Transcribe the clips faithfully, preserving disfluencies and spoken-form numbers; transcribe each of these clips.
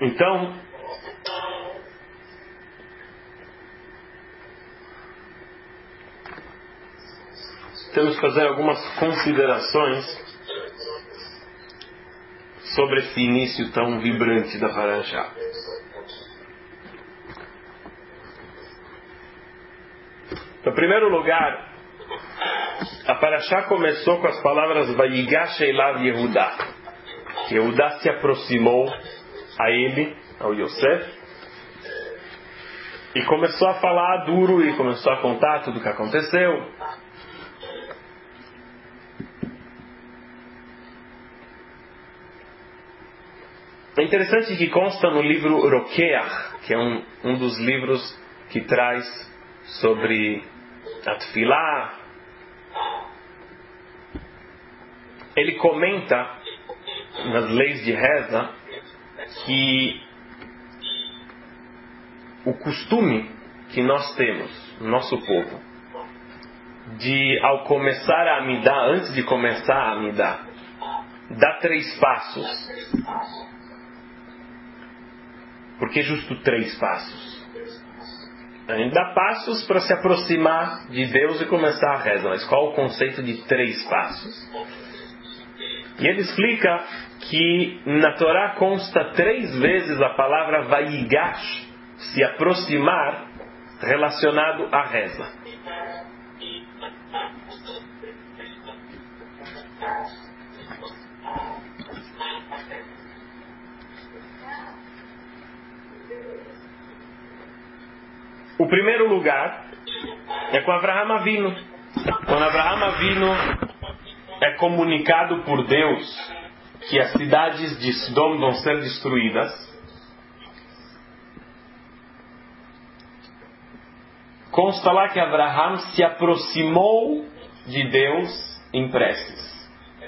Então, temos que fazer algumas considerações sobre esse início tão vibrante da Parashá. Em primeiro lugar, a Parashá começou com as palavras Vayigash Elav Yehudá. Que Yehudá se aproximou a ele, ao Yosef, e começou a falar duro e começou a contar tudo o que aconteceu. É interessante que consta no livro Rokeach, que é um, um dos livros que traz sobre a Tefilá. Ele comenta nas leis de reza que o costume que nós temos no nosso povo de, ao começar a amidá, antes de começar a amidá, dar três passos. Por que justo três passos? A gente dá passos para se aproximar de Deus e começar a reza. Mas qual o conceito de três passos? E ele explica que na Torá consta três vezes a palavra Vayigash, se aproximar, relacionado à reza. O primeiro lugar é com Avraham Avinu. Quando Avraham Avinu é comunicado por Deus que as cidades de Sodom vão ser destruídas, consta lá que Avraham se aproximou de Deus em preces.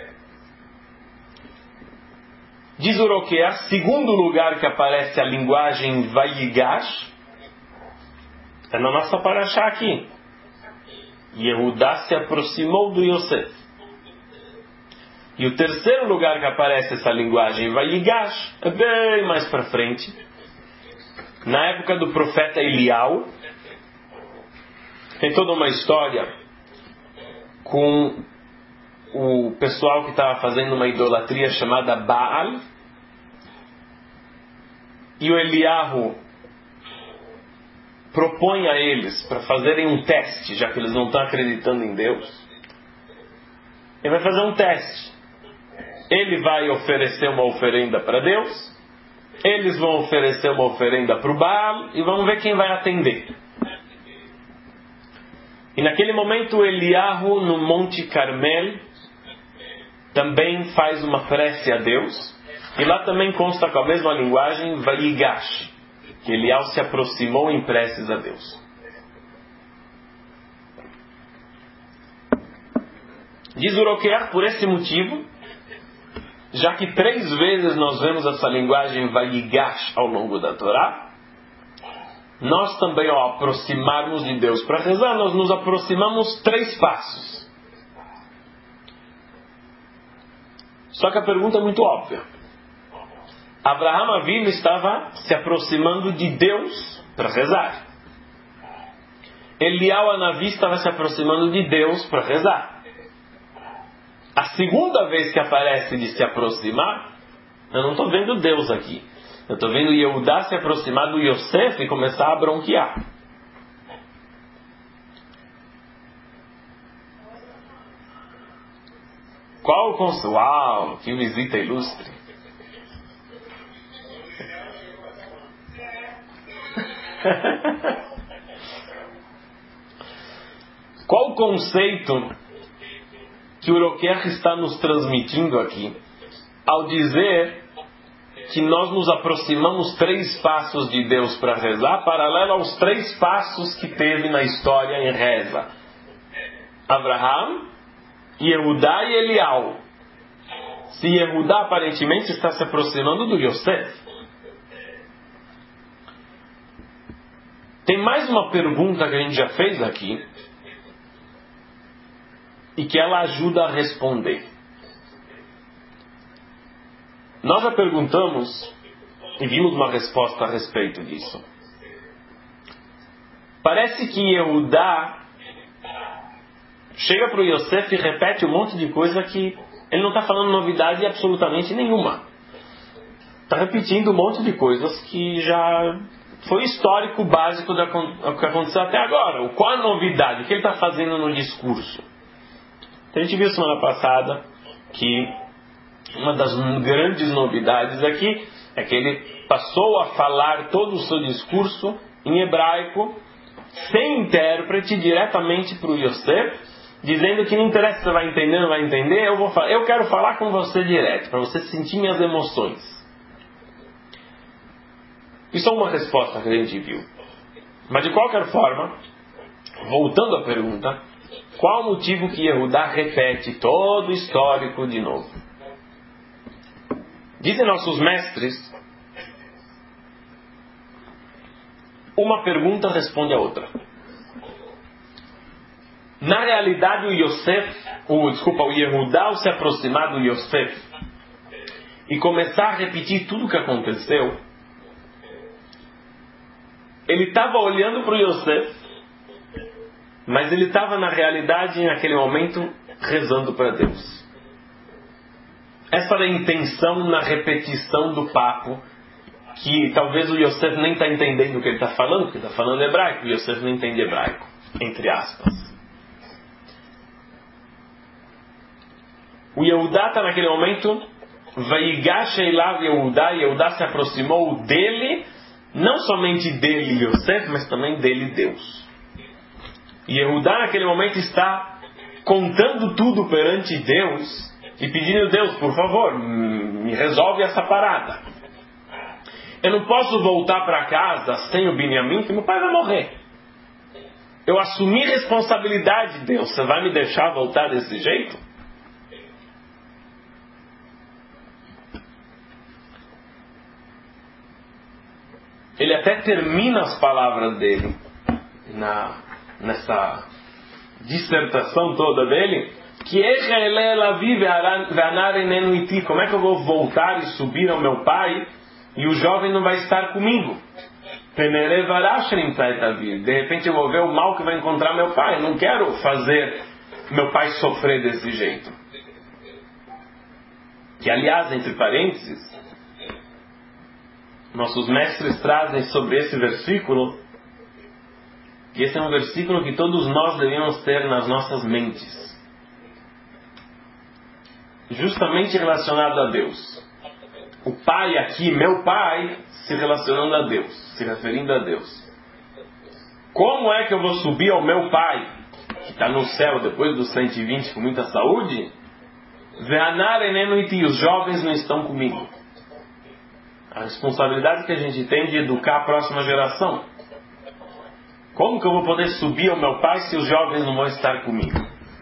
Diz o Rokeach, segundo lugar que aparece a linguagem Vayigash, é na nossa Parashá aqui. Yehudá se aproximou do Yosef. E o terceiro lugar que aparece essa linguagem Vayigash é bem mais para frente. Na época do profeta Eliau, tem toda uma história com o pessoal que estava fazendo uma idolatria chamada Baal. E o Eliahu propõe a eles para fazerem um teste, já que eles não estão acreditando em Deus. Ele vai fazer um teste. Ele vai oferecer uma oferenda para Deus, eles vão oferecer uma oferenda para o Baal, e vamos ver quem vai atender. E naquele momento Eliahu, no Monte Carmel, também faz uma prece a Deus, e lá também consta com a mesma linguagem Vayigash, que Eliahu se aproximou em preces a Deus. Diz o Rokeach, por esse motivo, já que três vezes nós vemos essa linguagem Vayigash ao longo da Torá, nós também, ao aproximarmos de Deus para rezar, nós nos aproximamos três passos. Só que a pergunta é muito óbvia. Avraham Avinu estava se aproximando de Deus para rezar. Eliau Hanavi estava se aproximando de Deus para rezar. A segunda vez que aparece de se aproximar, eu não estou vendo Deus aqui. Eu estou vendo Yehudá se aproximar do Yosef e começar a bronquear. Qual o conceito? Uau, que visita ilustre. Qual o conceito que o Rokeach está nos transmitindo aqui ao dizer que nós nos aproximamos três passos de Deus para rezar, paralelo aos três passos que teve na história em reza? Avraham, Yehudá e Eliau. Se Yehudá aparentemente está se aproximando do Yosef. Tem mais uma pergunta que a gente já fez aqui e que ela ajuda a responder. Nós já perguntamos E vimos uma resposta a respeito disso. Parece que Yehudá chega para o Yosef e repete um monte de coisa que ele não está falando novidade absolutamente nenhuma. Está repetindo um monte de coisas que já foi histórico básico do que aconteceu até agora. Qual a novidade? O que ele está fazendo no discurso? Então, a gente viu semana passada que uma das grandes novidades aqui é que ele passou a falar todo o seu discurso em hebraico, sem intérprete, diretamente para o Yosef, dizendo que não interessa se você vai entender ou não vai entender, eu, vou falar, eu quero falar com você direto, para você sentir minhas emoções. Isso é uma resposta que a gente viu. Mas de qualquer forma, voltando à pergunta, qual o motivo que Yehudá repete todo o histórico de novo? Dizem nossos mestres, uma pergunta responde a outra. Na realidade, o Yosef, o, desculpa, o Yehudá, ao se aproximar do Yosef e começar a repetir tudo o que aconteceu, ele estava olhando para o Yosef, mas ele estava na realidade, naquele momento, rezando para Deus. Essa era a intenção na repetição do papo, que talvez o Yosef nem está entendendo o que ele está falando, porque ele está falando hebraico, o Yosef não entende hebraico, entre aspas. O Yehudá está naquele momento, Vaigash Elav Yehudá, Yehudá se aproximou dele, não somente dele Yosef, mas também dele Deus. E Yehudá naquele momento está contando tudo perante Deus e pedindo a Deus, por favor, me resolve essa parada. Eu não posso voltar para casa sem o Binyamin, que meu pai vai morrer. Eu assumi responsabilidade, Deus, você vai me deixar voltar desse jeito? Ele até termina as palavras dele na, nessa dissertação toda dele, que como é que eu vou voltar e subir ao meu pai e o jovem não vai estar comigo? De repente eu vou ver o mal que vai encontrar meu pai. Eu não quero fazer meu pai sofrer desse jeito. Que, aliás, entre parênteses, nossos mestres trazem sobre esse versículo, que esse é um versículo que todos nós devíamos ter nas nossas mentes, justamente relacionado a Deus. O pai aqui, meu pai, se relacionando a Deus, se referindo a Deus. Como é que eu vou subir ao meu pai, que está no céu depois dos cento e vinte com muita saúde, e os jovens não estão comigo? A responsabilidade que a gente tem de educar a próxima geração. Como que eu vou poder subir ao meu pai se os jovens não vão estar comigo?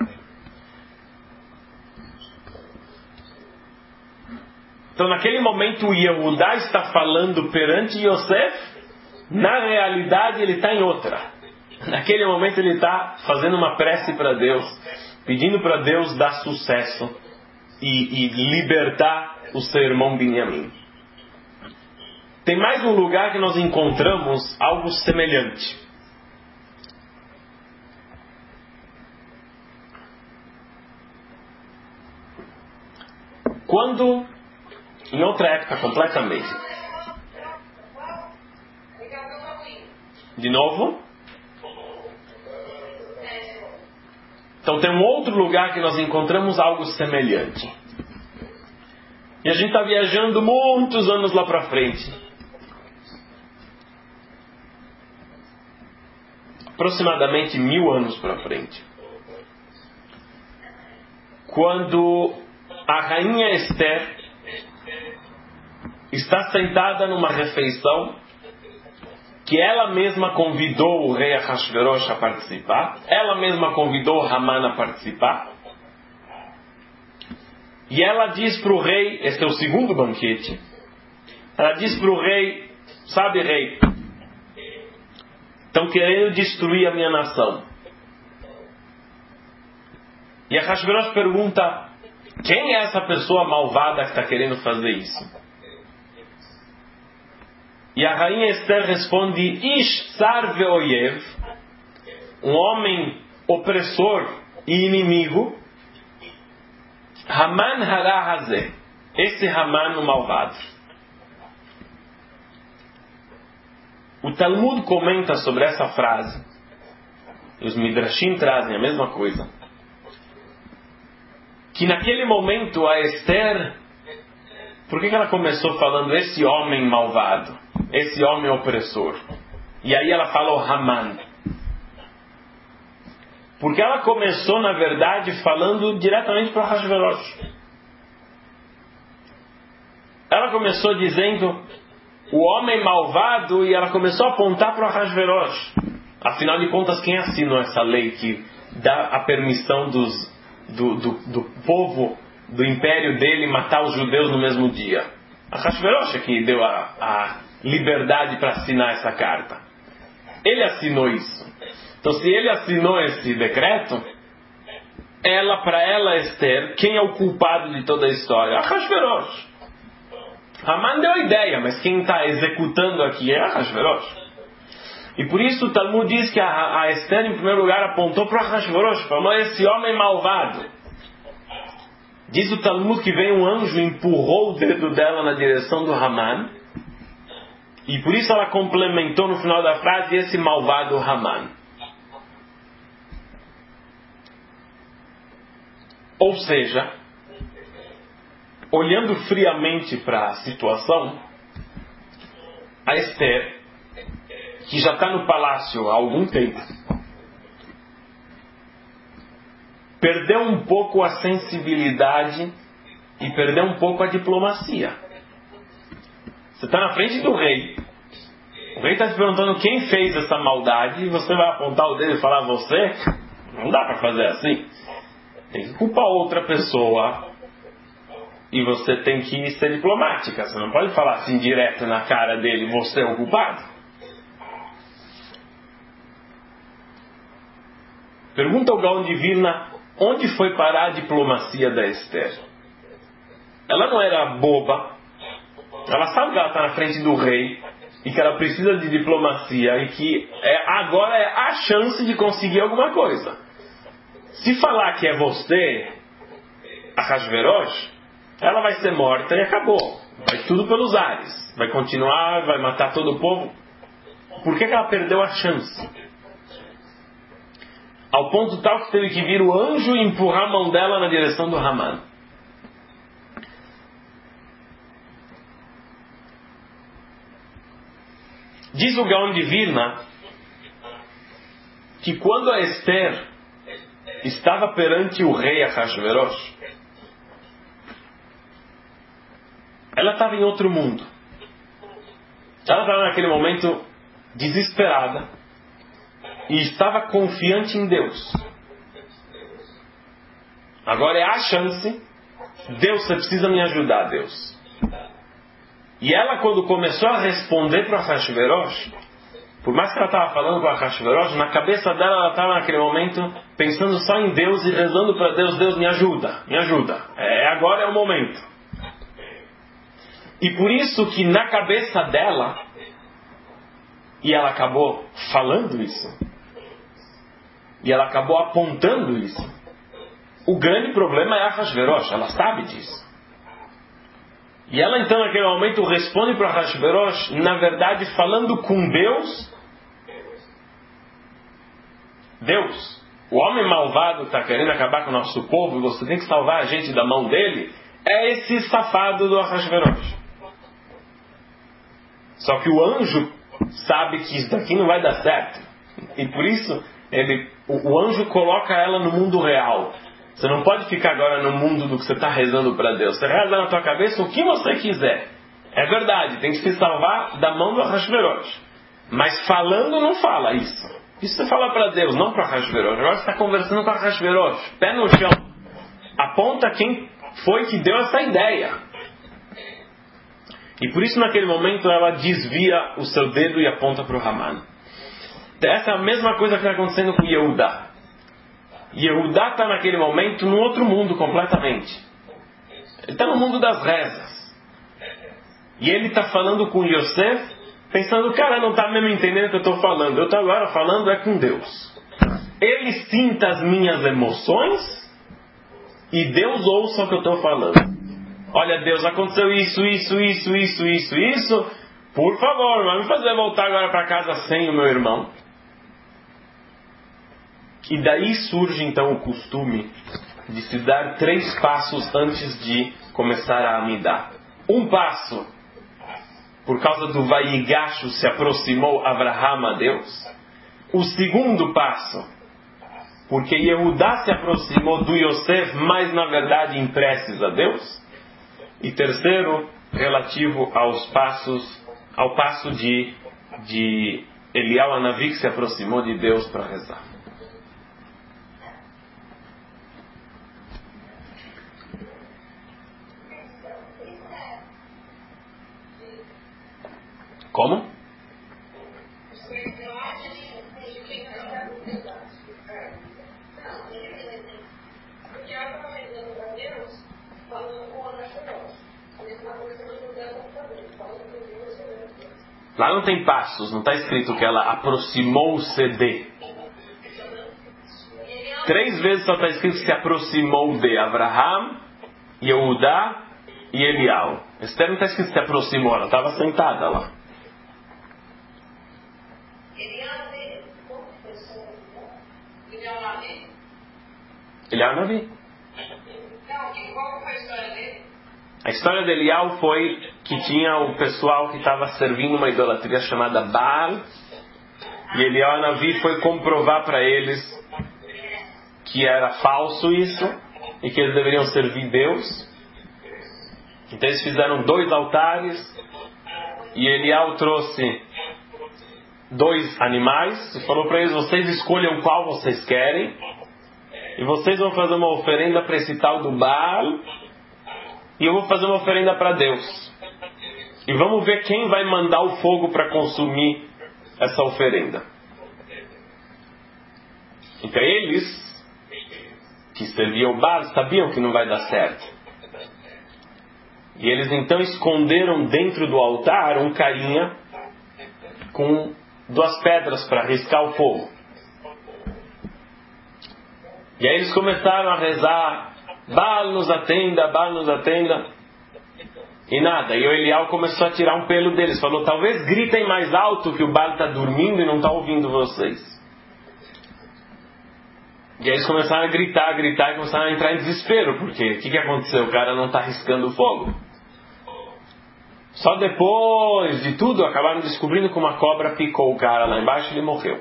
Então, naquele momento, o Yehudá está falando perante Yosef. Na realidade, ele está em outra. Naquele momento, ele está fazendo uma prece para Deus, pedindo para Deus dar sucesso e, e libertar o seu irmão Binyamin. Tem mais um lugar que nós encontramos algo semelhante. Quando, em outra época completamente, de novo, então tem um outro lugar que nós encontramos algo semelhante. E a gente está viajando muitos anos lá para frente. Aproximadamente mil anos para frente. Quando a rainha Esther está sentada numa refeição que ela mesma convidou o rei Ahasverosh a participar, ela mesma convidou Haman a participar, e ela diz para o rei, esse é o segundo banquete, ela diz para o rei, sabe, rei, estão querendo destruir a minha nação. E Ahasverosh pergunta, quem é essa pessoa malvada que está querendo fazer isso? E a rainha Esther responde: Ish tsar veoyev, um homem opressor e inimigo, Haman hara hazeh, esse Haman o malvado. O Talmud comenta sobre essa frase, e os Midrashim trazem a mesma coisa, que naquele momento a Esther, por que ela começou falando esse homem malvado, esse homem opressor? E aí ela falou Haman. Porque ela começou, na verdade, falando diretamente para Ahasverosh. Ela começou dizendo o homem malvado, e ela começou a apontar para Ahasverosh. Afinal de contas, quem assinou essa lei que dá a permissão dos, do, do, do povo, do império dele, matar os judeus no mesmo dia? Ahasverosh é que deu a, a liberdade para assinar essa carta. Ele assinou isso. Então, se ele assinou esse decreto, ela, para ela, Esther, quem é o culpado de toda a história? Ahasverosh. Haman deu a ideia, mas quem está executando aqui é Ahasverosh. E por isso o Talmud diz que a, a Esther, em primeiro lugar, apontou para Ahasverosh, falou: esse homem malvado. Diz o Talmud que veio um anjo e empurrou o dedo dela na direção do Haman, e por isso ela complementou no final da frase: esse malvado Haman. Ou seja, olhando friamente para a situação, a Esther, que já está no palácio há algum tempo, perdeu um pouco a sensibilidade e perdeu um pouco a diplomacia. Você está na frente do rei. O rei está te perguntando quem fez essa maldade, e você vai apontar o dedo e falar você? Não dá para fazer assim. Tem que culpar outra pessoa. E você tem que ser diplomática. Você não pode falar assim direto na cara dele: você é o culpado. Pergunta ao Gaon de Vilna: onde foi parar a diplomacia da Esther? Ela não era boba. Ela sabe que ela está na frente do rei e que ela precisa de diplomacia e que é, agora é a chance de conseguir alguma coisa. Se falar que é você, Ahasverosh, ela vai ser morta e acabou. Vai tudo pelos ares. Vai continuar, vai matar todo o povo. Por que que ela perdeu a chance? Ao ponto tal que teve que vir o anjo e empurrar a mão dela na direção do Haman. Diz o Gaon de Vilna que quando a Esther estava perante o rei Ahasverosh, ela estava em outro mundo. Ela estava naquele momento desesperada e estava confiante em Deus. Agora é a chance. Deus, você precisa me ajudar, Deus. E ela, quando começou a responder para Ahasverosh, por mais que ela estava falando com Ahasverosh, na cabeça dela ela estava naquele momento pensando só em Deus e rezando para Deus: Deus, me ajuda, me ajuda. É, agora é o momento. E por isso que na cabeça dela, e ela acabou falando isso, e ela acabou apontando isso, o grande problema é Ahasverosh, ela sabe disso. E ela então naquele momento responde para Ahasverosh, na verdade falando com Deus: Deus, o homem malvado está querendo acabar com o nosso povo e você tem que salvar a gente da mão dele. É esse safado do Ahasverosh. Só que o anjo sabe que isso daqui não vai dar certo. E por isso ele, o, o anjo coloca ela no mundo real. Você não pode ficar agora no mundo do que você está rezando para Deus. Você reza na tua cabeça o que você quiser. É verdade, tem que se salvar da mão do Ahasverosh. Mas falando não fala isso. Isso você fala para Deus, não para Ahasverosh. Agora você está conversando com Ahasverosh. Pé no chão. Aponta quem foi que deu essa ideia. E por isso naquele momento ela desvia o seu dedo e aponta para o Haman. Essa é a mesma coisa que está acontecendo com Yehudá. Yehudá está naquele momento num outro mundo completamente. Ele está no mundo das rezas. E ele está falando com Yosef pensando, o cara não está mesmo entendendo o que eu estou falando. Eu estou agora falando é com Deus. Ele sinta as minhas emoções e Deus ouça o que eu estou falando. Olha, Deus, aconteceu isso, isso, isso, isso, isso, isso. Por favor, não vai me fazer voltar agora para casa sem o meu irmão. E daí surge então o costume de se dar três passos antes de começar a amidar. Um passo, por causa do Vayigashu, se aproximou Abraham a Deus. O segundo passo, porque Yehudá se aproximou do Yosef, mas na verdade em preces a Deus. E terceiro, relativo aos passos, ao passo de, de Eliyahu Hanavi, que se aproximou de Deus para rezar. Como? Lá não tem passos, não está escrito que ela aproximou-se de. Três vezes só está escrito que se aproximou de Abraham, Yehudá e Eliyahu. Esse termo não está escrito que se aproximou, ela estava sentada lá. Eliyahu Hanavi. A história de Eliyahu foi que tinha o pessoal que estava servindo uma idolatria chamada Baal, e Eliyahu Hanavi foi comprovar para eles que era falso isso e que eles deveriam servir Deus. Então eles fizeram dois altares e Eliyahu trouxe dois animais e falou para eles: vocês escolham qual vocês querem e vocês vão fazer uma oferenda para esse tal do Baal e eu vou fazer uma oferenda para Deus. E vamos ver quem vai mandar o fogo para consumir essa oferenda. Então eles, que serviam o Baal, sabiam que não vai dar certo. E eles então esconderam dentro do altar um carinha com duas pedras para riscar o fogo. E aí eles começaram a rezar: Baal nos atenda, Baal nos atenda. E nada, e o Eliyahu começou a tirar um pelo deles. Falou: talvez gritem mais alto, que o Baal está dormindo e não está ouvindo vocês. E aí eles começaram a gritar, gritar e começaram a entrar em desespero. Porque o que, que aconteceu? O cara não está riscando o fogo. Só depois de tudo acabaram descobrindo que uma cobra picou o cara lá embaixo e ele morreu.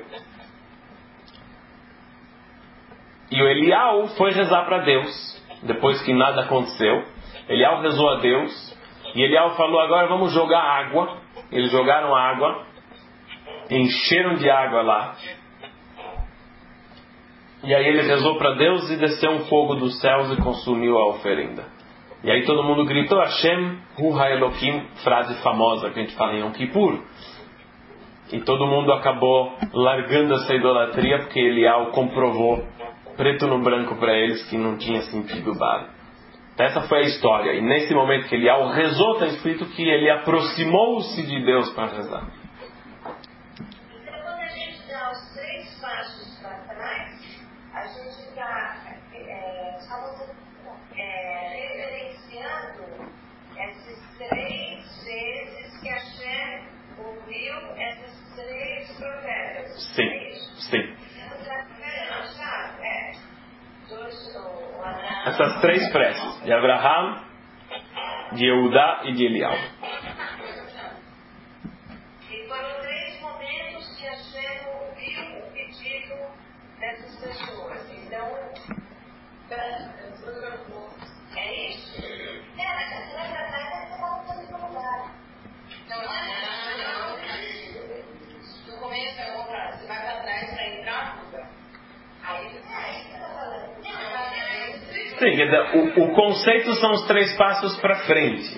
E o Eliyahu foi rezar para Deus. Depois que nada aconteceu, Eliyahu rezou a Deus. E Eliyahu falou: agora vamos jogar água. Eles jogaram água, encheram de água lá. E aí ele rezou para Deus e desceu um fogo dos céus e consumiu a oferenda. E aí todo mundo gritou: Hashem Hu HaElokim, frase famosa que a gente fala em Yom Kippur. E todo mundo acabou largando essa idolatria porque Eliyahu comprovou preto no branco para eles que não tinha sentido Baal. Então essa foi a história. E nesse momento que Eliyahu rezou, está escrito que ele aproximou-se de Deus para rezar. Então quando a gente dá os três passos para trás, a gente está é, é, referenciando essas três vezes que Hashem ouviu essas três profetas. Sim, é isso? sim. É. Essas três preces, de Abraham, de Yehudá e de Eliyahu. E foram três momentos que Hashem ouviu o pedido dessas pessoas. Então, é isso? É, mas você vai para trás e você volta para o lugar. Não, não, não. No começo é bom para você vai para trás para entrar no lugar. Aí você está falando. Sim, quer dizer, o, o conceito são os três passos para frente.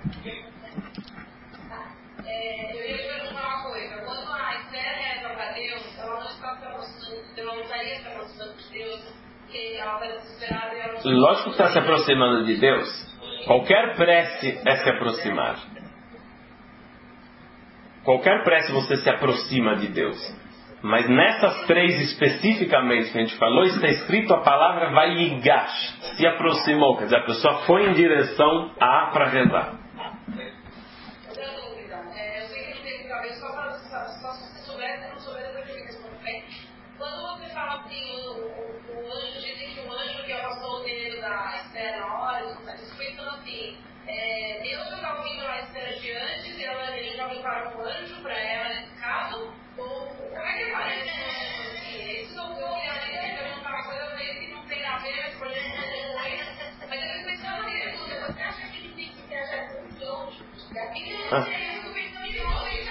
É, eu ia te perguntar uma coisa. Quando a Esther reza para Deus, ela não está se aproximando, ela não estaria se aproximando de Deus, porque ela está desesperada e ela não... Lógico que está se aproximando de Deus. Qualquer prece é se aproximar. qualquer prece você se aproxima de Deus. Mas nessas três especificamente que a gente falou, está escrito a palavra vayigash, se aproximou, quer dizer, a pessoa foi em direção a para rezar. Outra dúvida, é, eu sei que não tem muita vez, só, pra, só, só se você souber, se não souber, depois eu respondo. Quando você fala assim, o, o, o anjo, dizem que o anjo que é o solteiro da Esther Horas, está pensando assim, é, Deus já está ouvindo a Esther de antes, e ela, ele já preparou um anjo para ela nesse caso, ou como é que parece? Isso não foi realmente, eu não estava coisa dele que não tem a ver, as coisas não tem, mas eu fico pensando nisso, você acha que ele tem que ter essa função? Porque eu não sei, eu fico pensando em homens,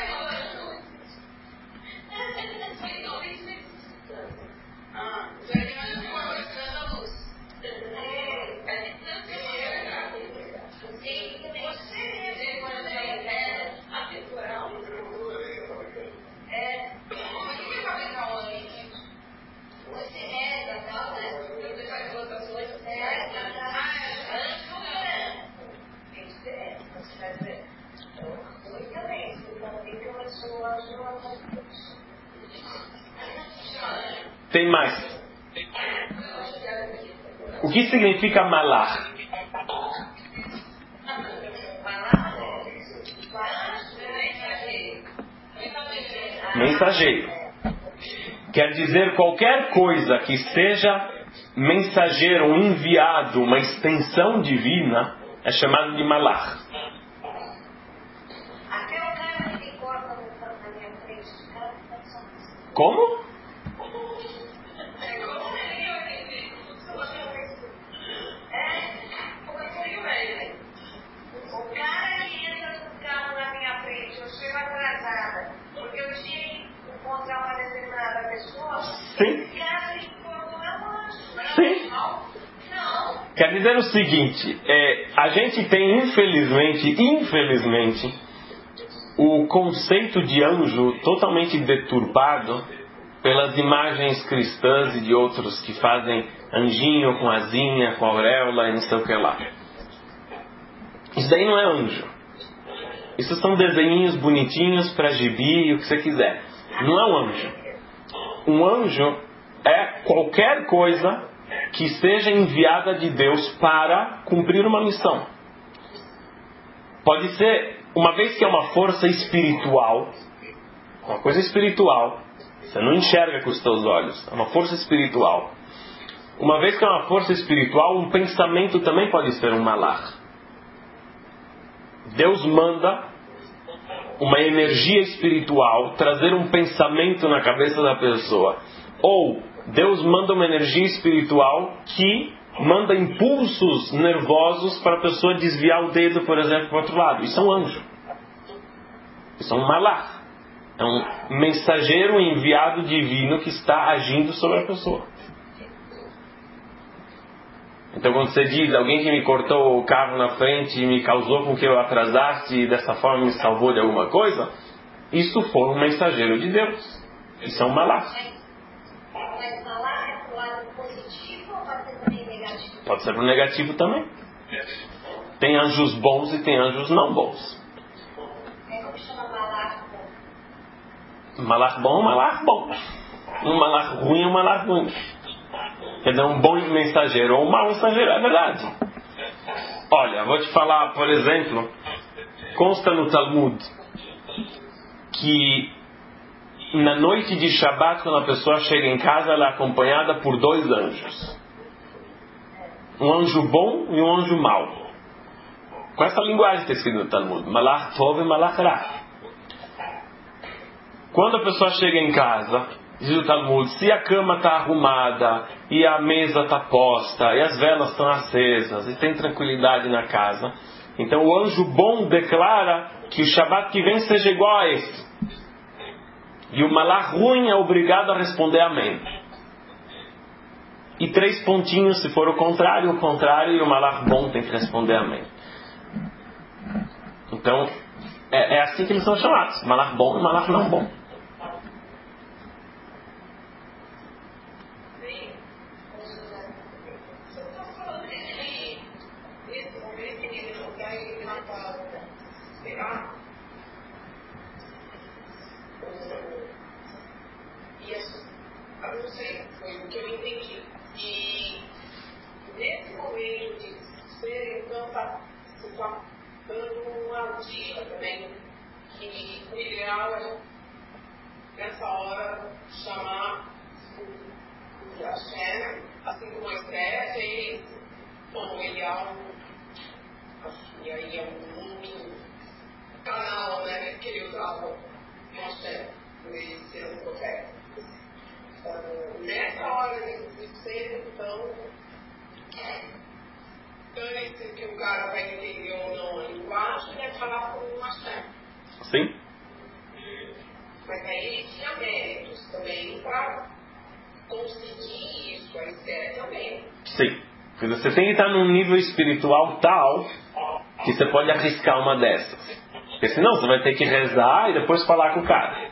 então, tem que ser. Ah, já imagina uma coisa da luz. Tem mais. O que significa malach? Mensageiro. Quer dizer qualquer coisa que seja mensageiro, um enviado, uma extensão divina, é chamado de malach. Como? Sim. Sim. Quer dizer o seguinte, é, a gente tem infelizmente, infelizmente, o conceito de anjo totalmente deturpado pelas imagens cristãs e de outros que fazem anjinho com asinha, com auréola e não sei o que lá. Isso daí não é anjo. Isso são desenhinhos bonitinhos para gibi e o que você quiser. Não é um anjo. Um anjo é qualquer coisa que seja enviada de Deus para cumprir uma missão. Pode ser, uma vez que é uma força espiritual, uma coisa espiritual, você não enxerga com os teus olhos, é uma força espiritual. Uma vez que é uma força espiritual, um pensamento também pode ser um malach. Deus manda uma energia espiritual trazer um pensamento na cabeça da pessoa. Ou Deus manda uma energia espiritual que manda impulsos nervosos para a pessoa desviar o dedo, por exemplo, para o outro lado. Isso é um anjo. Isso é um malach. É um mensageiro enviado divino que está agindo sobre a pessoa. Então quando você diz, alguém que me cortou o carro na frente e me causou com que eu atrasasse e dessa forma me salvou de alguma coisa, isso foi um mensageiro de Deus. Isso é um malach. Mas malach é para o lado positivo ou pode ser também negativo? Pode ser para o negativo também. Tem anjos bons e tem anjos não bons. É como chama malach bom? Malach bom é um malach bom. Um malach ruim é um malach ruim. Quer dizer, um bom mensageiro ou um mau mensageiro, é verdade. Olha, vou te falar, por exemplo, consta no Talmud que na noite de Shabbat, quando a pessoa chega em casa, ela é acompanhada por dois anjos. Um anjo bom e um anjo mau. Com essa linguagem está escrito no Talmud, Malach Tov e Malach Ra. Quando a pessoa chega em casa, diz o Talmud, se a cama está arrumada, e a mesa está posta, e as velas estão acesas, e tem tranquilidade na casa, então o anjo bom declara que o Shabbat que vem seja igual a esse. E o malach ruim é obrigado a responder amém. E três pontinhos, se for o contrário, o contrário, e o malach bom tem que responder amém. Então, é, é assim que eles são chamados, malach bom e malach não bom. ideal é, nessa hora, chamar o Hashem, assim como Moisés, e, bom, o ideal, e aí é um outro canal, né, que ele usava o Hashem, ele sendo profeta. Uh, nessa hora de ser, então, dane-se que o cara vai entender ou não a linguagem, é falar com o Hashem. Sim. Mas aí ele tinha méritos também para conseguir isso, a Esther também. Sim. Porque você tem que estar num nível espiritual tal que você pode arriscar uma dessas. Porque senão você vai ter que rezar e depois falar com o cara.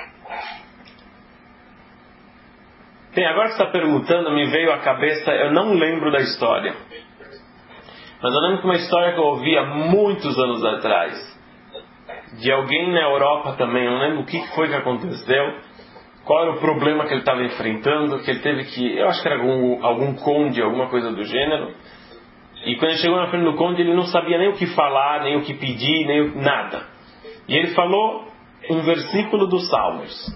Tem, agora que você está perguntando, me veio à cabeça, eu não lembro da história. Mas eu lembro de uma história que eu ouvi há muitos anos atrás. De alguém na Europa também, eu não lembro o que foi que aconteceu, qual era o problema que ele estava enfrentando, que ele teve que, eu acho que era algum, algum conde, alguma coisa do gênero, e quando ele chegou na frente do conde, ele não sabia nem o que falar, nem o que pedir, nem o, nada. E ele falou um versículo dos Salmos.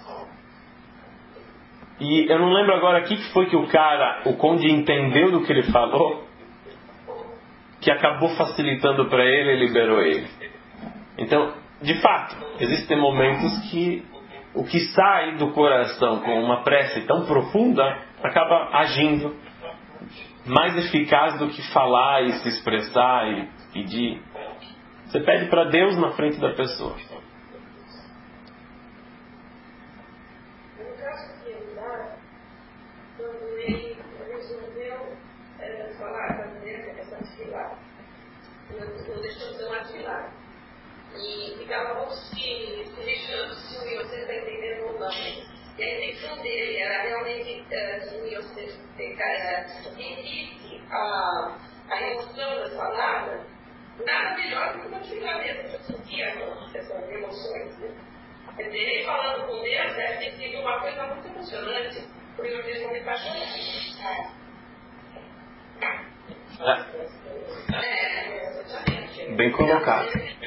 E eu não lembro agora o que foi que o cara, o conde entendeu do que ele falou, que acabou facilitando para ele e liberou ele. Então, de fato, existem momentos que o que sai do coração com uma prece tão profunda acaba agindo mais eficaz do que falar e se expressar e pedir. Você pede para Deus na frente da pessoa. No caso de Eudá, quando ele resolveu é, falar para mulher essa desfilar, não deixou de ser uma desfilar. E ficava se, se deixando se o Yosef está entendendo ou não. E a intenção dele era realmente uh, que o Yosef sentisse a, a emoção das palavras. Nada melhor do que uma desfilamento para sentir essas emoções. Né? Quer dizer, ele falando com Deus deve ter sido uma coisa muito emocionante, por eu mesmo me apaixonar. É, exatamente. Bem colocado.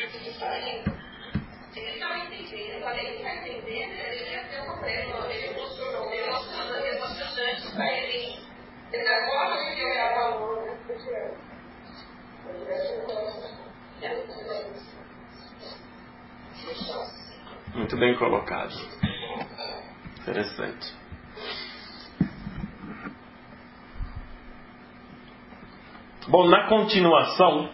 Ele estava entendendo, além de estar entendendo, ele ia ter uma prova, ele mostrou emocionante, emocionante para ele. Ele agora ele deu a valor, né? Muito bem colocado. Interessante. Bom, na continuação,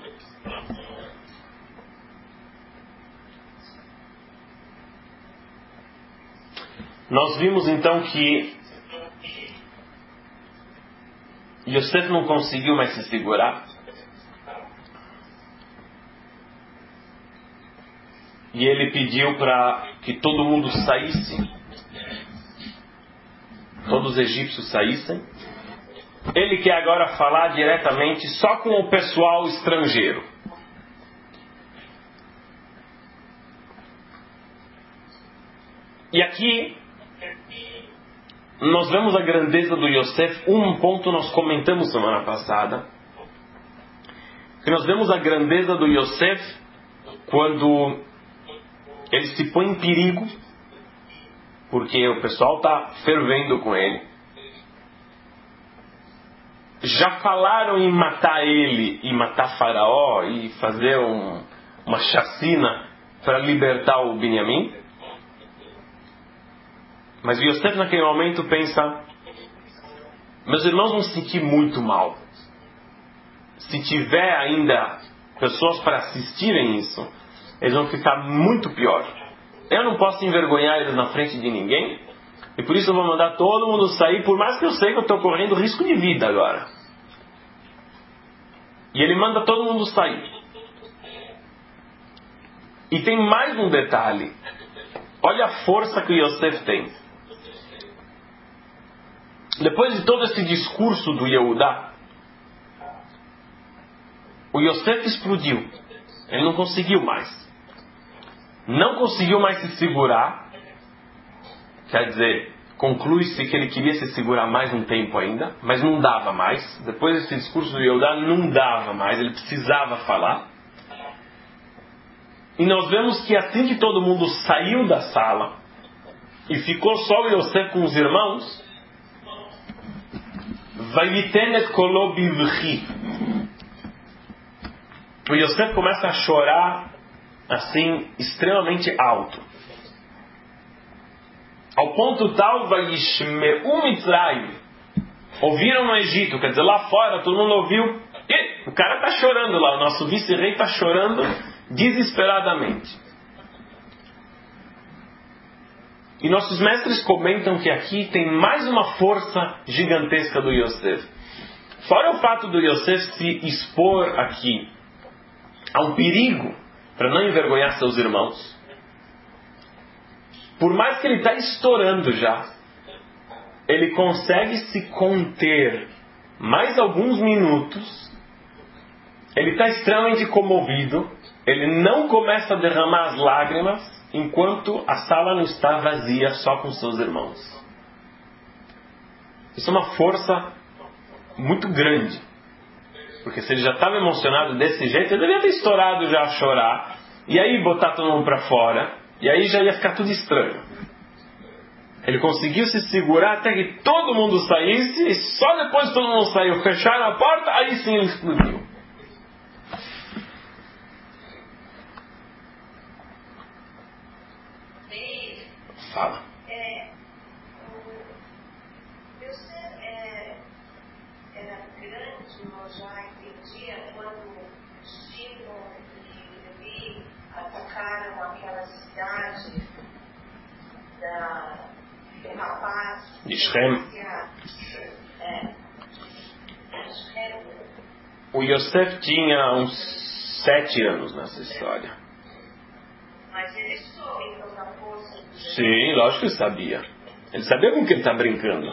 nós vimos então que Yosef não conseguiu mais se segurar. E ele pediu para que todo mundo saísse, todos os egípcios saíssem. Ele quer agora falar diretamente só com o pessoal estrangeiro. E aqui nós vemos a grandeza do Yosef. Um ponto nós comentamos semana passada, que nós vemos a grandeza do Yosef quando ele se põe em perigo, porque o pessoal está fervendo com ele. Já falaram em matar ele e matar Faraó e fazer um, uma chacina para libertar o Benjamim. Mas Yosef naquele momento pensa: meus irmãos vão se sentir muito mal. Se tiver ainda pessoas para assistirem isso, eles vão ficar muito pior. Eu não posso envergonhar eles na frente de ninguém. E por isso eu vou mandar todo mundo sair, por mais que eu sei que eu estou correndo risco de vida agora. E ele manda todo mundo sair. E tem mais um detalhe. Olha a força que o Yosef tem. Depois de todo esse discurso do Yehudá, o Yosef explodiu. Ele não conseguiu mais. Não conseguiu mais se segurar. Quer dizer, conclui-se que ele queria se segurar mais um tempo ainda, mas não dava mais. Depois desse discurso do Yehudá, não dava mais. Ele precisava falar. E nós vemos que assim que todo mundo saiu da sala e ficou só o Yosef com os irmãos, Vayitenet kolo bivchi. O Yosef começa a chorar assim, extremamente alto. Ao ponto tal, Vayishmeu Mitzrayim. Ouviram no Egito, quer dizer, lá fora todo mundo ouviu. E o cara está chorando lá, o nosso vice-rei está chorando desesperadamente. E nossos mestres comentam que aqui tem mais uma força gigantesca do Yosef. Fora o fato do Yosef se expor aqui a um perigo para não envergonhar seus irmãos, por mais que ele está estourando já, ele consegue se conter mais alguns minutos. Ele está extremamente comovido, ele não começa a derramar as lágrimas enquanto a sala não está vazia só com seus irmãos. Isso é uma força muito grande, porque se ele já estava emocionado desse jeito, ele devia ter estourado já a chorar, e aí botar todo mundo para fora, e aí já ia ficar tudo estranho. Ele conseguiu se segurar até que todo mundo saísse, e só depois que todo mundo saiu, fecharam a porta, aí sim ele explodiu. Fala. É, o Yosef é, era grande, eu já entendia quando Shimon e Levi atacaram aquela cidade da, do rapaz de Shem. É, Shem. O Yosef tinha uns sete anos nessa história. Mas ele soube então da força do Deus. Sim, lógico que ele sabia. Ele sabia com que ele está brincando.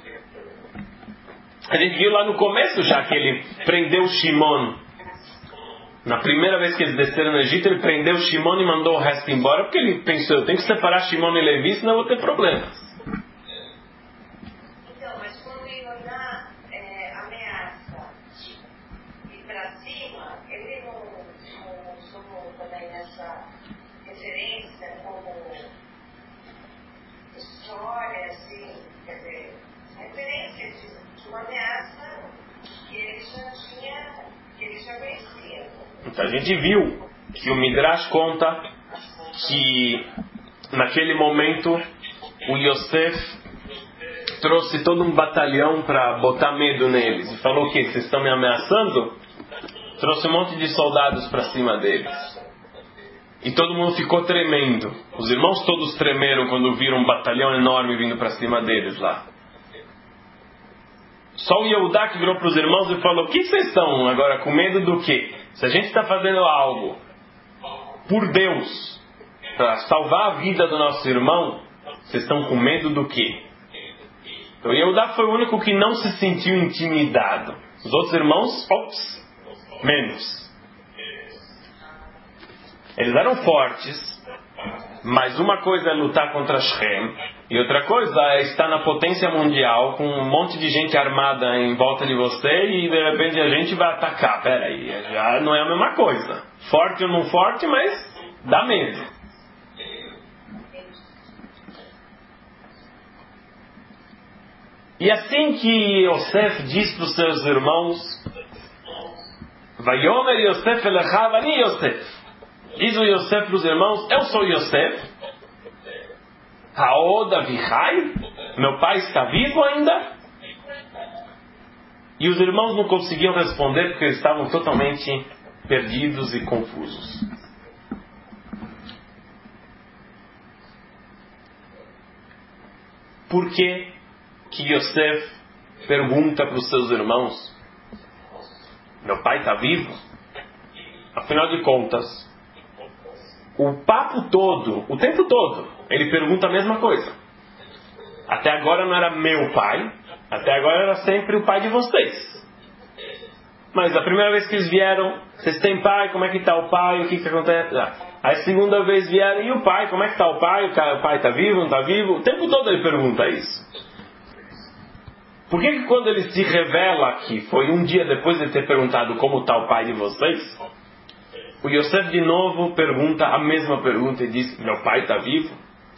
A gente viu lá no começo já que ele prendeu Shimon. Na primeira vez que eles desceram no Egito, ele prendeu Shimon e mandou o resto embora, porque ele pensou, eu tenho que separar Shimon e Levi, senão eu vou ter problemas. Então, mas quando Yoná é, ameaça ir para cima, ele não, não usou também essa referência como história, assim, quer dizer, referência de, de uma ameaça que ele já tinha, que ele já conhecia. Então a gente viu que o Midrash conta que naquele momento o Yosef trouxe todo um batalhão para botar medo neles e falou: o que? Vocês estão me ameaçando? Trouxe um monte de soldados para cima deles. E todo mundo ficou tremendo. Os irmãos todos tremeram quando viram um batalhão enorme vindo para cima deles lá. Só o Yehudá que virou para os irmãos e falou: o que vocês estão agora com medo do quê? Se a gente está fazendo algo por Deus para salvar a vida do nosso irmão, vocês estão com medo do quê? Então Yehudá foi o único que não se sentiu intimidado. Os outros irmãos, ops, menos. Eles eram fortes, mas uma coisa é lutar contra Shem e outra coisa é estar na potência mundial com um monte de gente armada em volta de você e de repente a gente vai atacar. Pera aí, já não é a mesma coisa. Forte ou não forte, mas dá medo. E assim que Yosef diz para os seus irmãos: Vayomer Yosef elechav ani Yosef. Diz o Yosef para os irmãos: eu sou Yosef. Haod Avihai, meu pai está vivo ainda? E os irmãos não conseguiam responder porque eles estavam totalmente perdidos e confusos. Por que que Yosef pergunta para os seus irmãos: meu pai está vivo? Afinal de contas, o papo todo, o tempo todo, ele pergunta a mesma coisa. Até agora não era meu pai, até agora era sempre o pai de vocês. Mas a primeira vez que eles vieram, vocês têm pai, como é que está o pai, o que que acontece? Aí a segunda vez vieram, e o pai, como é que está o pai, o pai está vivo, não está vivo? O tempo todo ele pergunta isso. Por que que quando ele se revela que foi um dia depois de ter perguntado como está o pai de vocês, o Yosef de novo pergunta a mesma pergunta e diz: meu pai está vivo?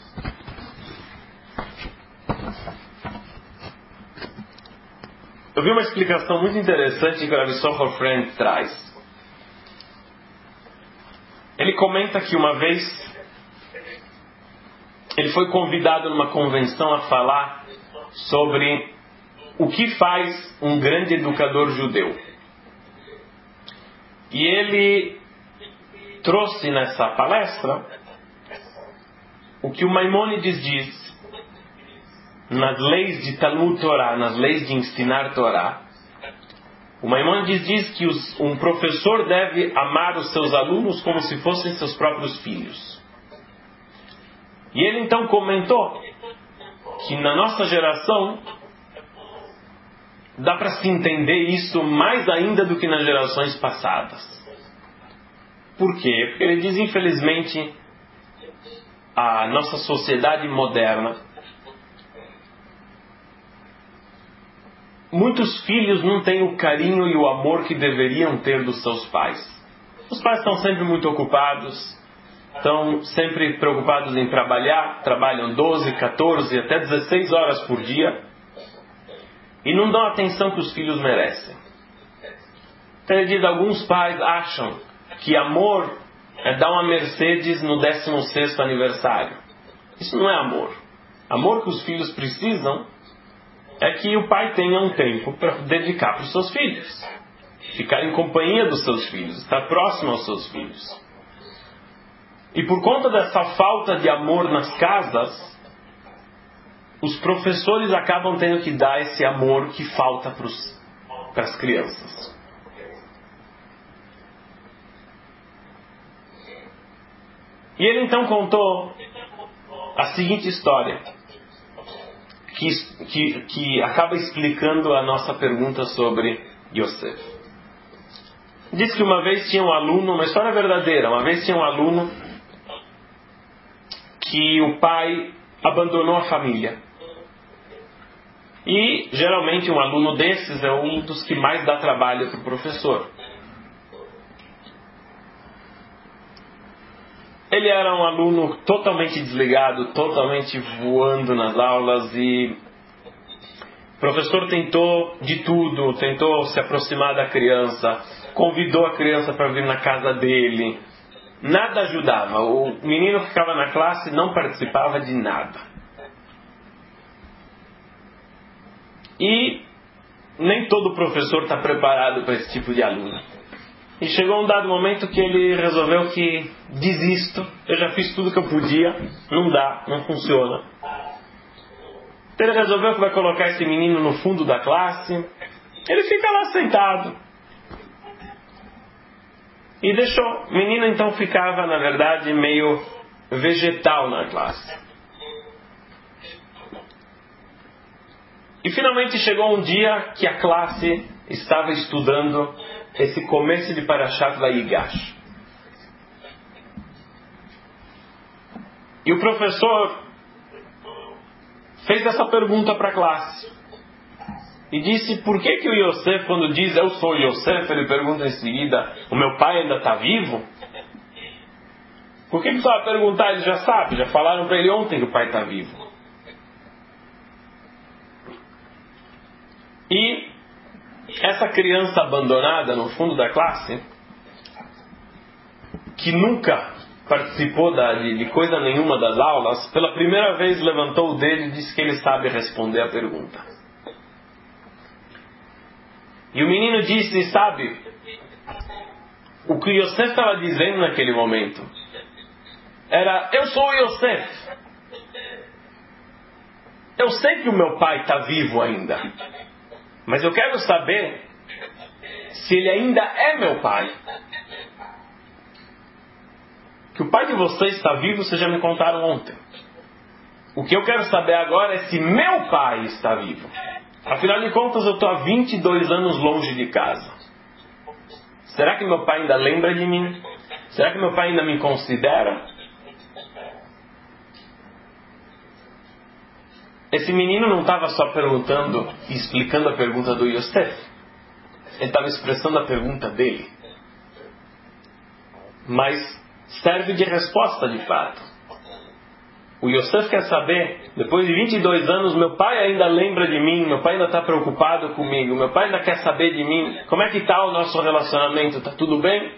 Eu vi uma explicação muito interessante que o Rabbi Socher Friend traz. Ele comenta que uma vez ele foi convidado numa convenção a falar sobre o que faz um grande educador judeu. E ele trouxe nessa palestra o que o Maimônides diz nas leis de Talmud Torá, nas leis de ensinar Torá. O Maimônides diz que os, um professor deve amar os seus alunos como se fossem seus próprios filhos. E ele então comentou que na nossa geração dá para se entender isso mais ainda do que nas gerações passadas. Por quê? Porque ele diz, infelizmente, a nossa sociedade moderna, muitos filhos não têm o carinho e o amor que deveriam ter dos seus pais. Os pais estão sempre muito ocupados, estão sempre preocupados em trabalhar, trabalham doze, quatorze, até dezesseis horas por dia, e não dão a atenção que os filhos merecem. Então ele diz, alguns pais acham que amor é dar uma Mercedes no décimo sexto aniversário. Isso não é amor. Amor que os filhos precisam é que o pai tenha um tempo para dedicar para os seus filhos, ficar em companhia dos seus filhos, estar próximo aos seus filhos. E por conta dessa falta de amor nas casas, os professores acabam tendo que dar esse amor que falta para as crianças. E ele então contou a seguinte história, que, que, que acaba explicando a nossa pergunta sobre Yosef. Diz que uma vez tinha um aluno, uma história verdadeira, uma vez tinha um aluno que o pai abandonou a família. E geralmente um aluno desses é um dos que mais dá trabalho para o professor. Ele era um aluno totalmente desligado, totalmente voando nas aulas, e o professor tentou de tudo, tentou se aproximar da criança, convidou a criança para vir na casa dele. Nada ajudava. O menino que ficava na classe não participava de nada. E nem todo professor está preparado para esse tipo de aluno. E chegou um dado momento que ele resolveu que desisto, eu já fiz tudo que eu podia, não dá, não funciona. Então ele resolveu que vai colocar esse menino no fundo da classe. Ele fica lá sentado. E deixou. O menino então ficava, na verdade, meio vegetal na classe. E finalmente chegou um dia que a classe estava estudando esse começo de Parashat Vayigash. E o professor fez essa pergunta para a classe. E disse, por que que o Yosef, quando diz eu sou Yosef, ele pergunta em seguida, o meu pai ainda está vivo? Por que que só vai perguntar? Ele já sabe, já falaram para ele ontem que o pai está vivo. E essa criança abandonada no fundo da classe, que nunca participou da, de, de coisa nenhuma das aulas, pela primeira vez levantou o dedo e disse que ele sabe responder a pergunta. E o menino disse, sabe, o que Yosef estava dizendo naquele momento era, eu sou o Yosef. Eu sei que o meu pai está vivo ainda, mas eu quero saber se ele ainda é meu pai. Que o pai de vocês está vivo, vocês já me contaram ontem. O que eu quero saber agora é se meu pai está vivo. Afinal de contas, eu estou há vinte e dois anos longe de casa. Será que meu pai ainda lembra de mim? Será que meu pai ainda me considera? Esse menino não estava só perguntando e explicando a pergunta do Yosef. Ele estava expressando a pergunta dele. mas serve de resposta de fato. O Yosef quer saber, depois de vinte e dois anos, meu pai ainda lembra de mim, meu pai ainda está preocupado comigo, meu pai ainda quer saber de mim, como é que está o nosso relacionamento, está tudo bem?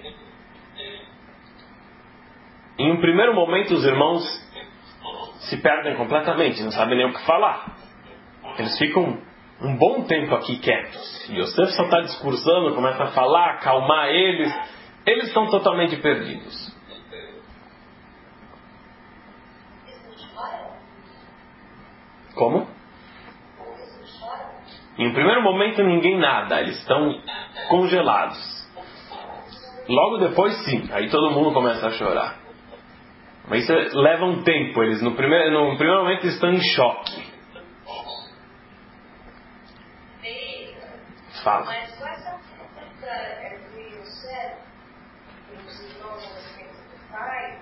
Em um primeiro momento os irmãos se perdem completamente, não sabem nem o que falar. Eles ficam um bom tempo aqui quietos. E Yosef só está discursando, começa a falar, acalmar eles. Eles estão totalmente perdidos. Como? Em um primeiro momento ninguém nada, eles estão congelados. Logo depois sim, aí todo mundo começa a chorar. Mas isso leva um tempo, eles no primeiro, no primeiro momento estão em choque. Fala. Mas com essa história que Yosef, os irmãos do pai,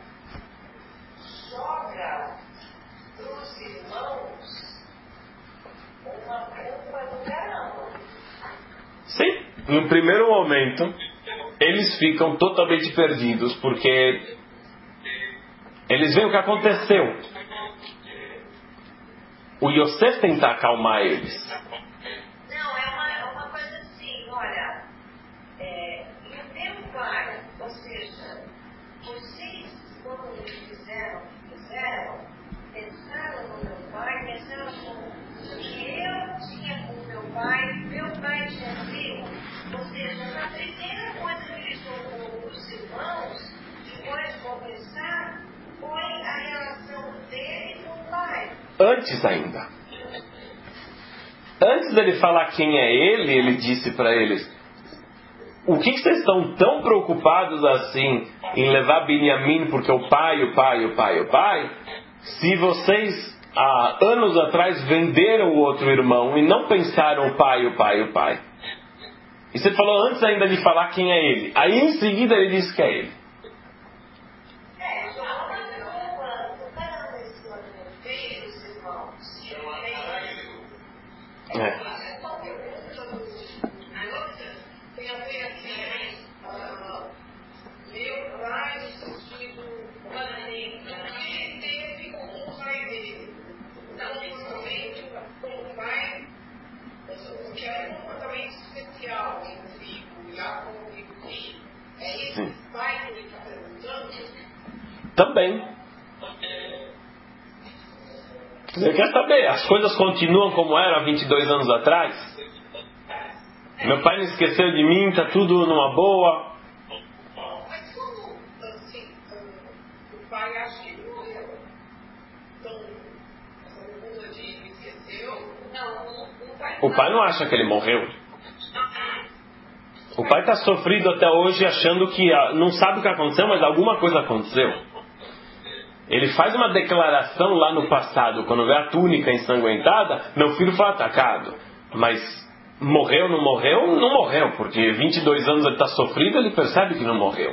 joga para os irmãos uma culpa do caramba. Sim, no primeiro momento eles ficam totalmente perdidos, porque eles veem o que aconteceu. O Yosef tenta acalmar eles. Não, é uma, é uma coisa assim, olha, é, e o meu pai, ou seja, vocês, quando me fizeram, fizeram, pensaram no meu pai, pensaram no que eu tinha com meu pai, meu pai tinha comigo. Ou seja, a primeira coisa que ele jogou os irmãos, depois de conversar, foi a relação dele com o pai. Antes ainda. Antes dele falar quem é ele, ele disse para eles: o que, que vocês estão tão preocupados assim em levar Binyamin porque o pai, o pai, o pai, o pai, se vocês há anos atrás venderam o outro irmão e não pensaram o pai, o pai, o pai. E você falou antes ainda de falar quem é ele. Aí em seguida ele disse que é ele. É. Sim. Também. Você quer saber? As coisas continuam como eram há vinte e dois anos atrás? Meu pai não esqueceu de mim, está tudo numa boa. Mas como, assim, o pai acha que ele morreu? Então, essa pergunta de esqueceu? Não, o pai não. O pai não acha que ele morreu. O pai está sofrido até hoje achando que não sabe o que aconteceu, mas alguma coisa aconteceu. Ele faz uma declaração lá no passado, quando vê a túnica ensanguentada, meu filho foi atacado. Mas morreu, não morreu? Não morreu, porque vinte e dois anos ele está sofrido, ele percebe que não morreu.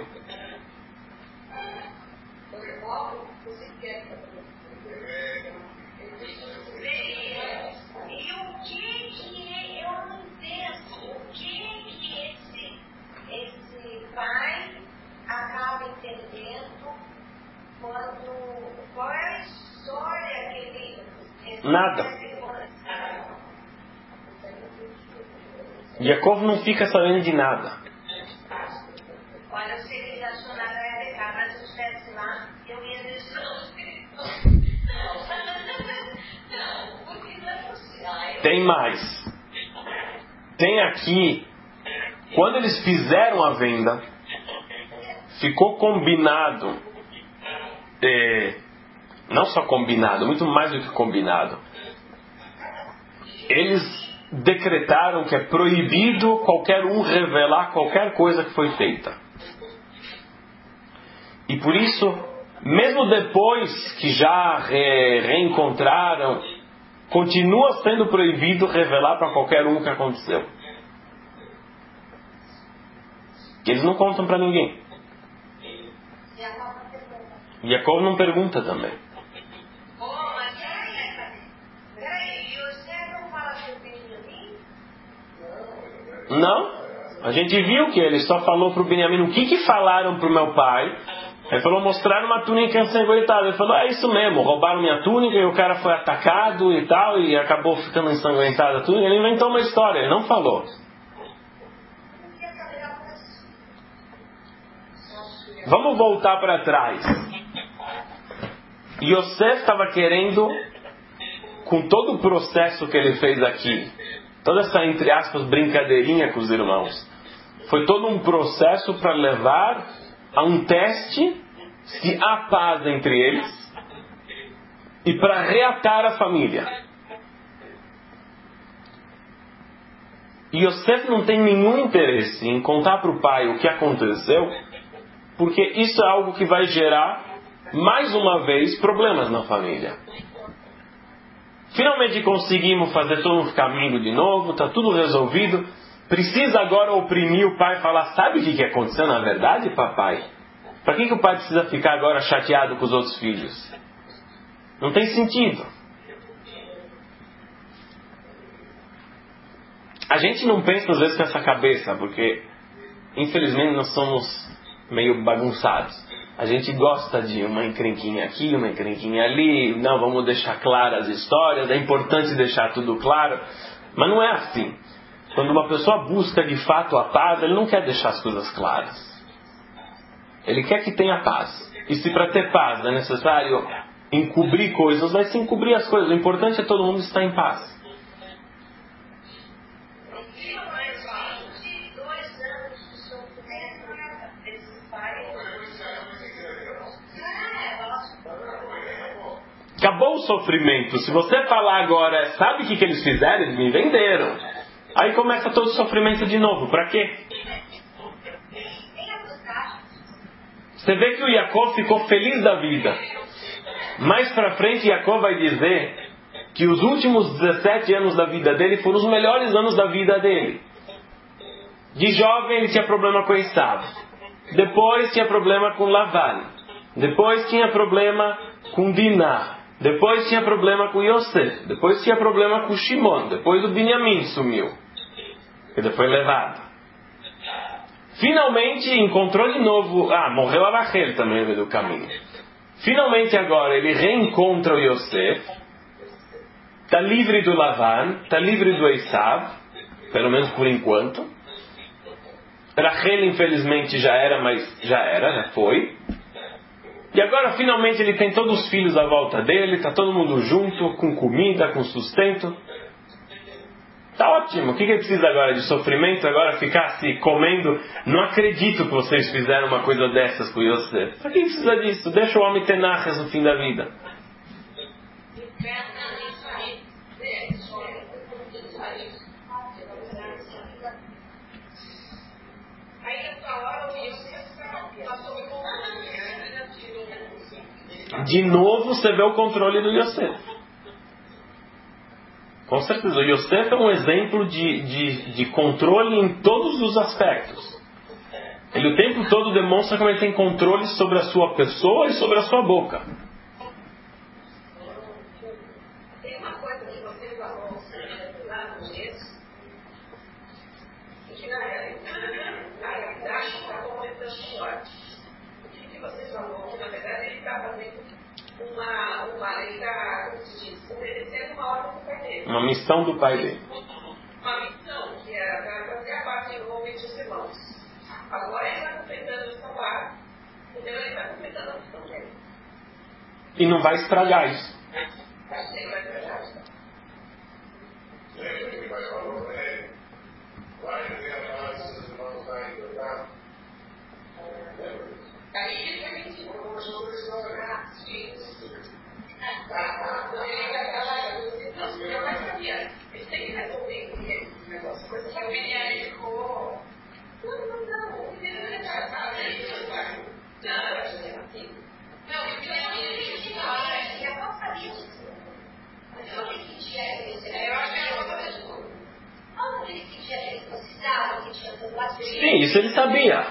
Nada. Yaakov não fica sabendo de nada. Olha, se eles acionaram a Rebeca, mas se eu estivesse lá, eu ia deixar. Tem mais. Tem aqui, quando eles fizeram a venda, ficou combinado, é, não só combinado, muito mais do que combinado. Eles decretaram que é proibido qualquer um revelar qualquer coisa que foi feita. E por isso, mesmo depois que já re- reencontraram, continua sendo proibido revelar para qualquer um o que aconteceu. Eles não contam para ninguém. Yaakov não pergunta também. Não? A gente viu que ele só falou para o Benjamim o que, que falaram para o meu pai. Ele falou, mostraram uma túnica ensanguentada. Ele falou, é isso mesmo, roubaram minha túnica e o cara foi atacado e tal, e acabou ficando ensanguentada a túnica. Ele inventou uma história, ele não falou. Vamos voltar para trás. Yosef estava querendo, com todo o processo que ele fez aqui, toda essa, entre aspas, brincadeirinha com os irmãos, foi todo um processo para levar a um teste se há paz entre eles e para reatar a família. Yosef não tem nenhum interesse em contar para o pai o que aconteceu, porque isso é algo que vai gerar, mais uma vez, problemas na família. Finalmente conseguimos fazer todo mundo ficar amigo de novo, está tudo resolvido. Precisa agora oprimir o pai e falar, sabe o que aconteceu na verdade, papai? Para que, que o pai precisa ficar agora chateado com os outros filhos? Não tem sentido. A gente não pensa às vezes com essa cabeça, porque infelizmente nós somos meio bagunçados. A gente gosta de uma encrenquinha aqui, uma encrenquinha ali, não, vamos deixar claras as histórias, é importante deixar tudo claro, mas não é assim. Quando uma pessoa busca de fato a paz, ele não quer deixar as coisas claras. Ele quer que tenha paz. E se para ter paz é necessário encobrir coisas, vai se encobrir as coisas. O importante é todo mundo estar em paz. Acabou o sofrimento. Se você falar agora, sabe o que, que eles fizeram? Eles me venderam. Aí começa todo o sofrimento de novo. Para quê? Você vê que o Yaakov ficou feliz da vida. Mais para frente, Yaakov vai dizer que os últimos dezessete anos da vida dele foram os melhores anos da vida dele. De jovem ele tinha problema com Esav. Depois tinha problema com Lavan. Depois tinha problema com Diná. Depois tinha problema com Yosef. Depois tinha problema com Shimon. Depois o Benjamim sumiu. Ele foi levado. Finalmente encontrou de novo... Ah, morreu a Rachel também no meio do caminho. Finalmente agora ele reencontra o Yosef. Está livre do Lavan. Está livre do Esav. Pelo menos por enquanto. Rachel infelizmente já era, mas já era, já foi. E agora finalmente ele tem todos os filhos à volta dele, está todo mundo junto, com comida, com sustento. Está ótimo. O que ele precisa agora? De sofrimento? Agora ficar se comendo? Não acredito que vocês fizeram uma coisa dessas com Yosef. Para que precisa disso? Deixa o homem ter narras no fim da vida. De novo você vê o controle do Yosef. Com certeza, o Yosef é um exemplo de, de, de controle em todos os aspectos. Ele o tempo todo demonstra como ele tem controle sobre a sua pessoa e sobre a sua boca. Tem uma coisa que você falou lá no começo, que na realidade está comentando agora. O que você falou? Que na verdade ele está fazendo uma, uma ele está obedecendo uma ordem do pai dele. Uma missão do pai dele. Uma missão que era para fazer a parte do homem dos irmãos. Agora ele está completando essa parte, então ele está completando a missão dele. E não vai estragar isso. Ele vai estragar isso. Ele vai falar para ele. Vai revelar esses irmãos aí, tá? Aí ele vai mentir. Começou a história. Ah, sim. Eu não sabia. Eles têm que resolver esse negócio. Você já viria aí ficou. Não, não, não. Não, ele já sabe. Não, eu acho que é assim. Não, eu queria que eu não sabia disso. Mas eu não entendi esse. Eu acho que era uma coisa de tudo. Ah, ele entendia que eles precisavam, que tinha tudo lá. Sim, isso ele sabia.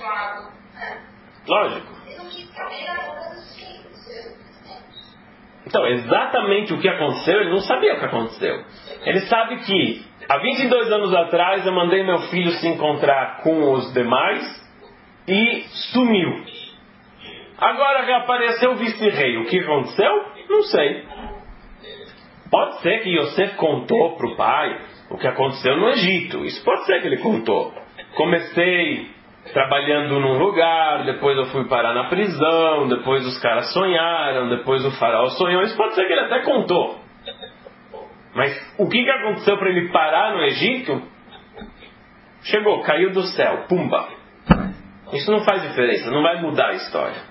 Lógico. Então, exatamente o que aconteceu, ele não sabia o que aconteceu. Ele sabe que há vinte e dois anos atrás eu mandei meu filho se encontrar com os demais e sumiu. Agora reapareceu o vice-rei. O que aconteceu? Não sei. Pode ser que Yosef contou para o pai o que aconteceu no Egito. Isso pode ser que ele contou. Comecei trabalhando num lugar, depois eu fui parar na prisão, depois os caras sonharam, depois o faraó sonhou. Isso pode ser que ele até contou. Mas o que, que aconteceu para ele parar no Egito? Chegou, caiu do céu, pumba. Isso não faz diferença, não vai mudar a história.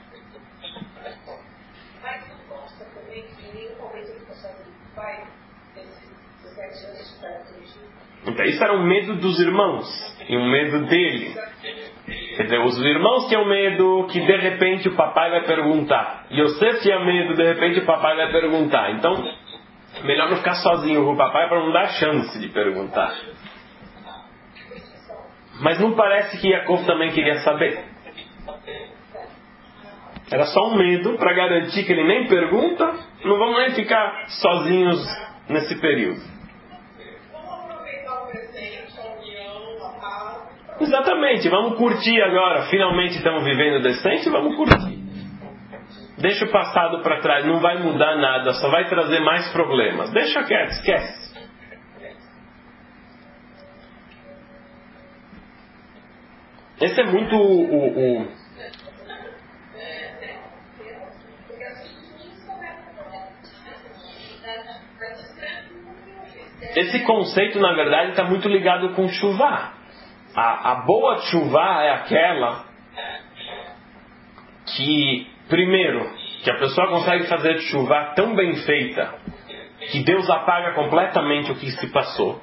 Mas não consta também que em nenhum momento ele passou do pai desses dezessete anos de estar no Egito. Então, isso era um medo dos irmãos e um medo dele. Quer dizer, os irmãos tinham medo que de repente o papai vai perguntar. Yosef tinha medo, de repente o papai vai perguntar. Então, melhor não ficar sozinho com o papai para não dar chance de perguntar. Mas não parece que Yaakov também queria saber. Era só um medo para garantir que ele nem pergunta. Não vamos nem ficar sozinhos nesse período. Vamos aproveitar o presente, a união, a paz. Exatamente, vamos curtir agora. Finalmente estamos vivendo decente, vamos curtir. Deixa o passado para trás, não vai mudar nada, só vai trazer mais problemas. Deixa quieto, esquece. Esse é muito o, o, o... Esse conceito, na verdade, está muito ligado com chuvá. A, a boa chuvá é aquela que, primeiro, que a pessoa consegue fazer chuvá tão bem feita que Deus apaga completamente o que se passou.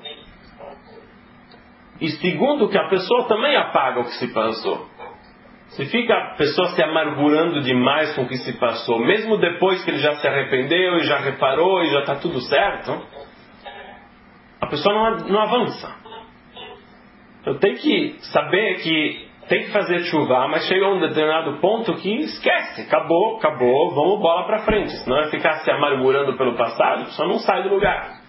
E segundo, que a pessoa também apaga o que se passou. Se fica a pessoa se amargurando demais com o que se passou, mesmo depois que ele já se arrependeu e já reparou e já está tudo certo, a pessoa não, não avança. Eu tenho que saber que tem que fazer chuva, mas chega a um determinado ponto que esquece, acabou, acabou, vamos bola para frente. Senão é ficar se amargurando pelo passado, a pessoa não sai do lugar.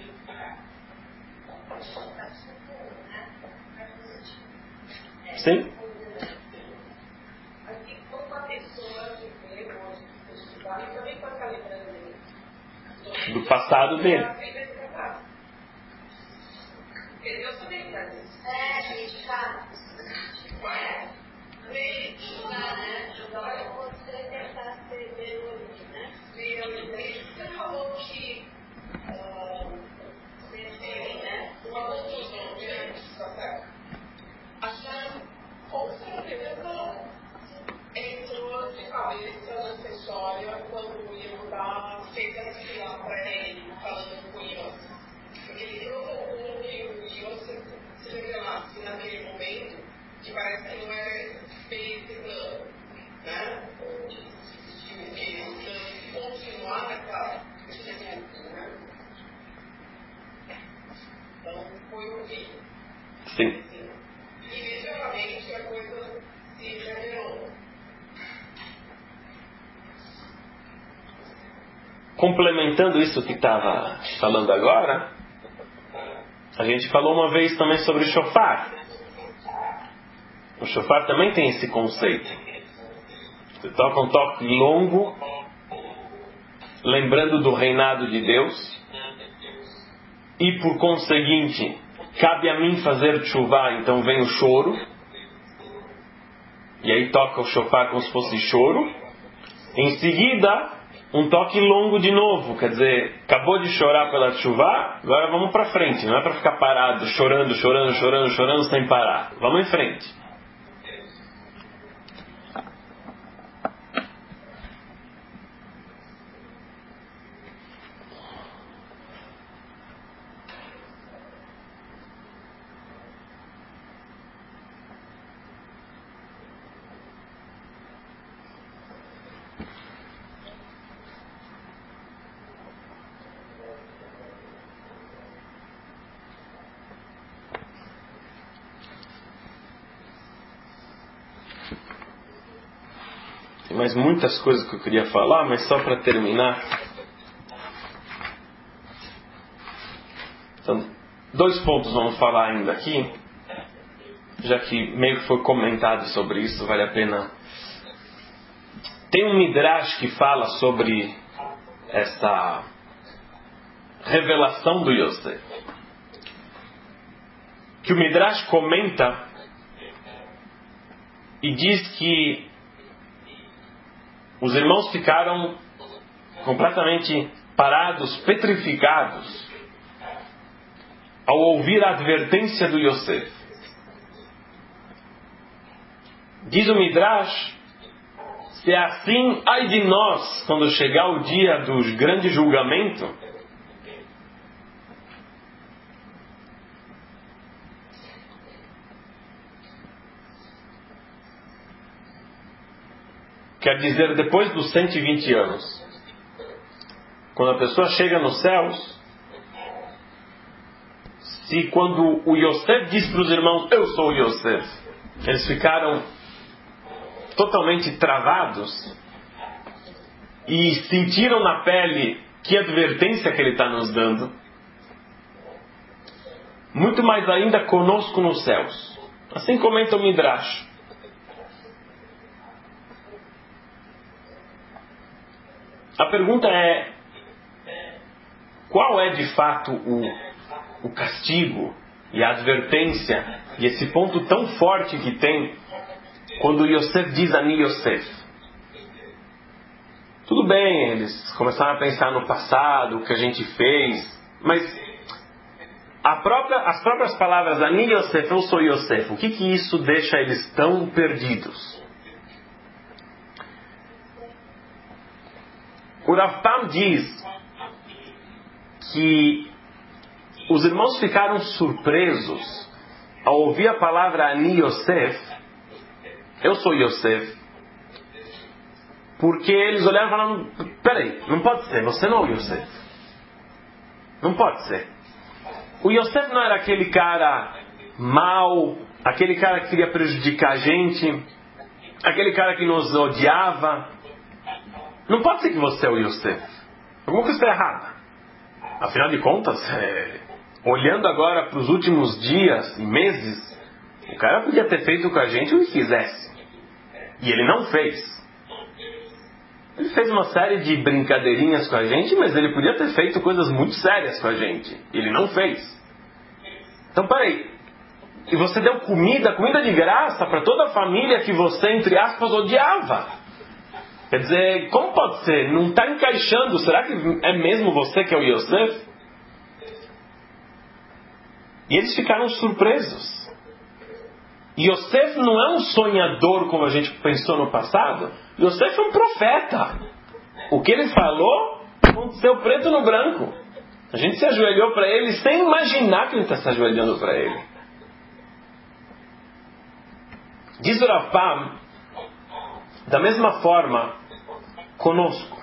Sim? Aqui, quando uma pessoa que vê hoje, estudar, também pode estar lembrando dele. Do passado dele. Porque Deus também faz isso. É, gente, cara. Ué? Também. Estudar, né? Agora você tentar ser vergonhoso, né? E eu lembrei, você falou que pensei, né? Uma conclusão grande, tá certo? A senhora, com certeza, entrou de cabeça nessa história quando o Yehudá fez a fila para ele, falando com Yosef. Porque ele provocou que o Yosef se revelasse naquele momento, que parece que não era feito esse plano, né? Que ele continuar nessa cultura. Então, foi o que? Sim. Imediatamente a coisa se revelou. Complementando isso que estava falando agora, a gente falou uma vez também sobre o shofar. O shofar também tem esse conceito. Você toca um toque longo, lembrando do reinado de Deus, e por conseguinte, cabe a mim fazer chuvá, então vem o choro, e aí toca o shofar como se fosse choro. Em seguida, um toque longo de novo, quer dizer, acabou de chorar pela chuvá, agora vamos para frente, não é para ficar parado, chorando, chorando, chorando, chorando sem parar. Vamos em frente. Mas muitas coisas que eu queria falar, mas só para terminar, Dois pontos vamos falar ainda aqui, já que meio que foi comentado sobre isso, vale a pena. Tem um Midrash que fala sobre essa revelação do Yosef, que o Midrash comenta e diz que os irmãos ficaram completamente parados, petrificados, ao ouvir a advertência do Yosef. Diz o Midrash, se é assim, ai de nós, quando chegar o dia do grande julgamento, quer dizer, depois dos cento e vinte anos, quando a pessoa chega nos céus, se quando o Yosef diz para os irmãos, eu sou o Yosef, eles ficaram totalmente travados e sentiram na pele que advertência que ele está nos dando, muito mais ainda conosco nos céus. Assim comenta o Midrash. A pergunta é, qual é de fato o, o castigo e a advertência e esse ponto tão forte que tem quando Yosef diz Ani Yosef? Tudo bem, eles começaram a pensar no passado, o que a gente fez, mas a própria, as próprias palavras Ani Yosef, eu sou Yosef, o que que isso deixa eles tão perdidos? O Rav Pam diz que os irmãos ficaram surpresos ao ouvir a palavra Ani Yosef, eu sou Yosef, porque eles olharam e falaram, peraí, não pode ser, você não é o Yosef. Não pode ser. O Yosef não era aquele cara mau, aquele cara que queria prejudicar a gente, aquele cara que nos odiava. Não pode ser que você é o Yosef. Alguma coisa está errada. Afinal de contas, é, olhando agora para os últimos dias e meses, o cara podia ter feito com a gente o que quisesse. E ele não fez. Ele fez uma série de brincadeirinhas com a gente, mas ele podia ter feito coisas muito sérias com a gente. E ele não fez. Então, peraí. E você deu comida, comida de graça para toda a família que você, entre aspas, odiava. Quer dizer, como pode ser? Não está encaixando. Será que é mesmo você que é o Yosef? E eles ficaram surpresos. Yosef não é um sonhador como a gente pensou no passado. Yosef é um profeta. O que ele falou aconteceu preto no branco. A gente se ajoelhou para ele sem imaginar que ele está se ajoelhando para ele. Diz o Rav Pam, da mesma forma, conosco.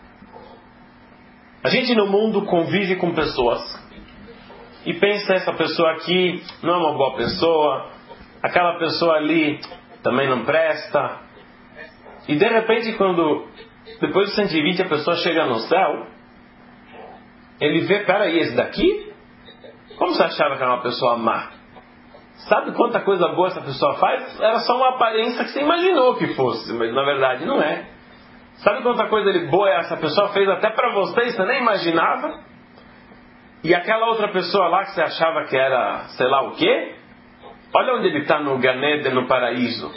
A gente no mundo convive com pessoas e pensa, essa pessoa aqui não é uma boa pessoa, aquela pessoa ali também não presta. E de repente, quando depois dos cento e vinte a pessoa chega no céu, ele vê, peraí, esse daqui? Como você achava que era uma pessoa má? Sabe quanta coisa boa essa pessoa faz? Era só uma aparência que você imaginou que fosse, mas na verdade não é. Sabe quanta coisa boa essa pessoa fez até pra você e você nem imaginava? E aquela outra pessoa lá que você achava que era sei lá o quê? Olha onde ele está no Gan Eden, no paraíso.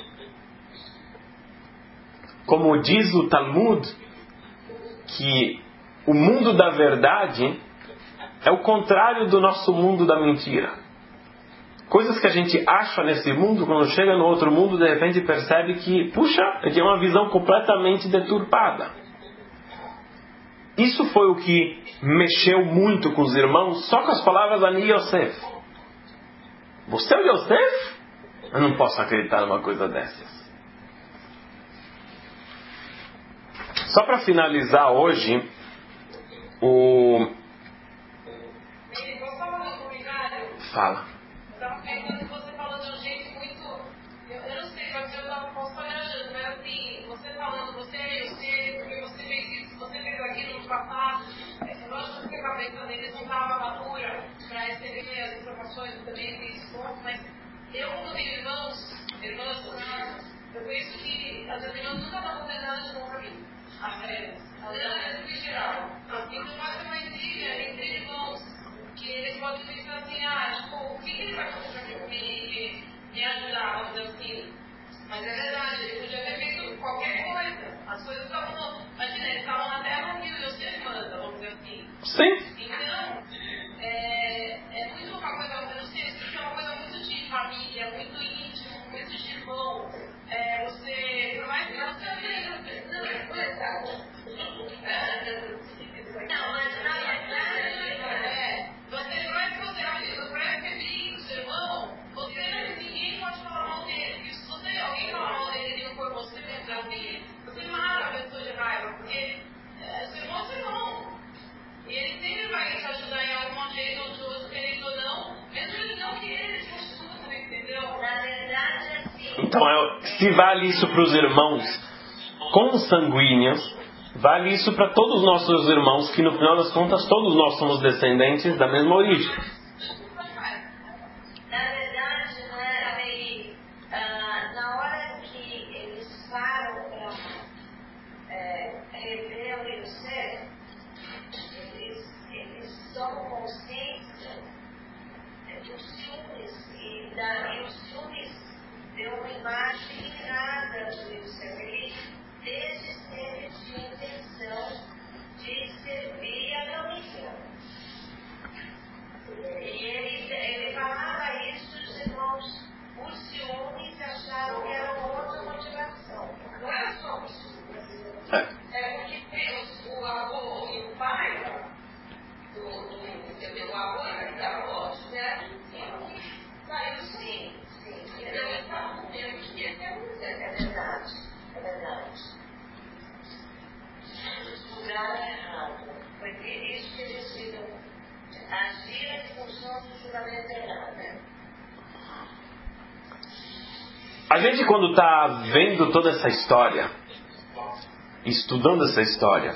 Como diz o Talmud, que o mundo da verdade é o contrário do nosso mundo da mentira. Coisas que a gente acha nesse mundo, quando chega no outro mundo, de repente percebe que, puxa, é uma visão completamente deturpada. Isso foi o que mexeu muito com os irmãos, só com as palavras Ani Yosef. Você é o Yosef? Eu não posso acreditar numa coisa dessas. Só para finalizar hoje, o... Fala. Você falou de um jeito muito. Eu, eu não sei, pode ser eu estava consolidando, mas assim, você falando, você é você, porque você fez isso, você fez aquilo no passado. mas lógico que porque a cabeça deles não estava madura para receber as informações, eu também tenho esse ponto, mas eu, como tenho irmãos, irmãs, eu penso que as irmãs nunca estão fazendo nada de bom para mim. As velhas, as velhas em geral. Então pode ser uma intriga entre irmãos, que eles podem pensar assim, ah, tipo, o que ele vai fazer para mim, me, me ajudar, vamos dizer assim. Mas é verdade, ele podia ter feito qualquer coisa. As coisas estavam, imagina, eles estavam na terra onde eu sempre manda, vamos dizer assim. Sim. Então, é, é muito uma coisa, eu não sei, isso é uma coisa muito de família, muito íntimo, muito de irmão. É, você, por mais que você não é coisa. Não, mas na verdade, é, você, por mais que você ache, por mais que brigue com seu irmão, você, ninguém pode falar mal dele. E se você, alguém falar mal dele e não for você mesmo, assim, você mata a pessoa de raiva, porque é, seu irmão é seu irmão. E ele sempre vai te ajudar em algum jeito ou de outro, querendo ou não, mesmo ele não querendo, ele te ajuda, entendeu? Na verdade, assim. Então, é, se vale isso para os irmãos consanguíneos, vale isso para todos os nossos irmãos, que no final das contas todos nós somos descendentes da mesma origem. Na verdade, não era meio. Ah, na hora que eles param para é, rever o Yosef, eles, eles tomam consciência dos ciúmes, e, da, e os ciúmes deu uma imagem errada do Yosef. Ele, desde sempre, tinha intenção de servir a família. E ele, ele falava isso, os irmãos, os ciúmes acharam que era uma outra motivação. Não era só o ciúmes. É porque o avô e o pai do, do, do avô e da avó tiveram saiu sim, sim. Então eles estavam com medo de que esse é o é verdade, é verdade. Julgaram errado. Foi por isso que eles viram agir em função do julgamento errado. A gente, quando está vendo toda essa história, estudando essa história,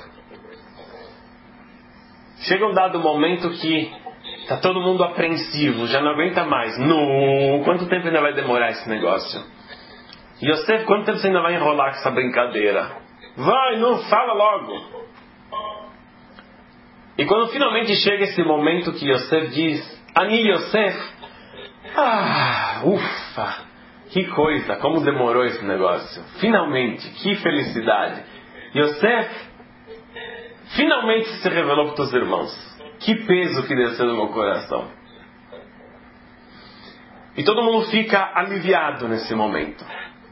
chega um dado momento que está todo mundo apreensivo, já não aguenta mais. No, quanto tempo ainda vai demorar esse negócio? Yosef, quanto tempo você ainda vai enrolar com essa brincadeira? Vai, não, fala logo. E quando finalmente chega esse momento que Yosef diz, Ani Yosef, ah, ufa, que coisa, como demorou esse negócio. Finalmente, que felicidade. Yosef finalmente se revelou para os teus irmãos. Que peso que desceu no meu coração. E todo mundo fica aliviado nesse momento.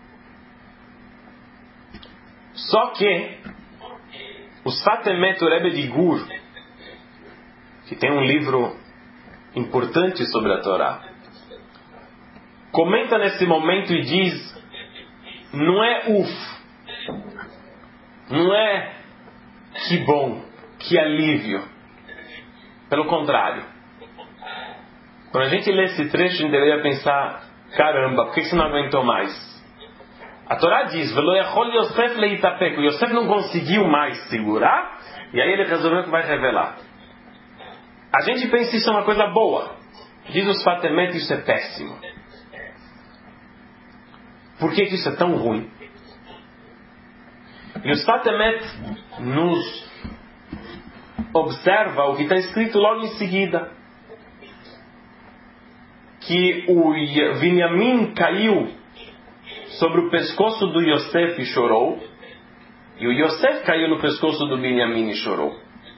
Só que o Satemet Rebbe de Gur, que tem um livro importante sobre a Torá, comenta nesse momento e diz, não é uf, não é que bom, que alívio. Pelo contrário. Quando a gente lê esse trecho, a gente deveria pensar, caramba, por que você não aguentou mais? A Torá diz, Velo yachol Yosef leitapek, o Yosef não conseguiu mais segurar, e aí ele resolveu que vai revelar. A gente pensa que isso é uma coisa boa. Diz os Fatemet, isso é péssimo. Por que, que isso é tão ruim? E os Fatemet nos observa o que está escrito logo em seguida. Que o Binyamin caiu sobre o pescoço do Yosef e chorou. E o Yosef caiu no pescoço do Binyamin e chorou.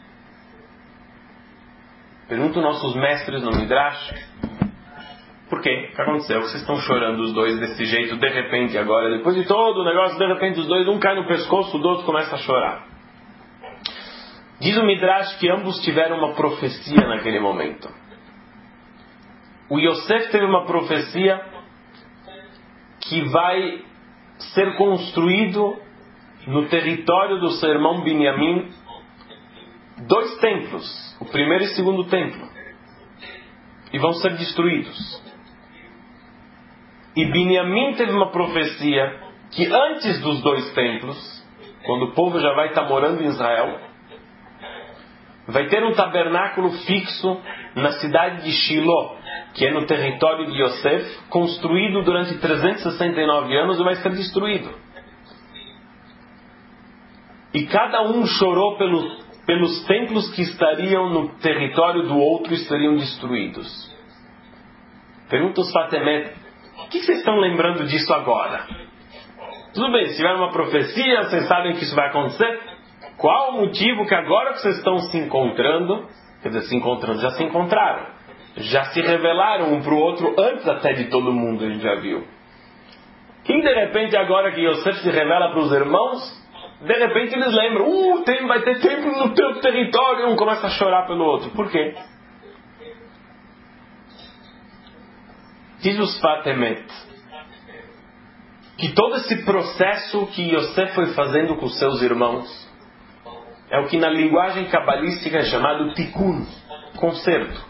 Perguntam nossos mestres no Midrash, por quê? O que aconteceu? Vocês estão chorando os dois desse jeito, de repente agora, depois de todo o negócio, de repente os dois, um cai no pescoço, o outro começa a chorar. Diz o Midrash que ambos tiveram uma profecia naquele momento. O Yosef teve uma profecia que vai ser construído no território do seu irmão Binyamin dois templos, o primeiro e o segundo templo, e vão ser destruídos. E Binyamin teve uma profecia que antes dos dois templos, quando o povo já vai estar morando em Israel, vai ter um tabernáculo fixo na cidade de Shiló, que é no território de Yosef, construído durante trezentos e sessenta e nove anos e vai ser destruído. E cada um chorou pelo, pelos templos que estariam no território do outro e seriam destruídos. Pergunta os Fatemet, o que vocês estão lembrando disso agora? Tudo bem, se tiver uma profecia, vocês sabem que isso vai acontecer. Qual o motivo que agora que vocês estão se encontrando, quer dizer, se encontrando, já se encontraram, já se revelaram um para o outro antes até de todo mundo, a gente já viu. E de repente agora que Yosef se revela para os irmãos, de repente eles lembram, uh, tem, vai ter templo no teu território, e um começa a chorar pelo outro. Por quê? Diz os Fatemet que todo esse processo que Yosef foi fazendo com seus irmãos é o que na linguagem cabalística é chamado tikkun, conserto.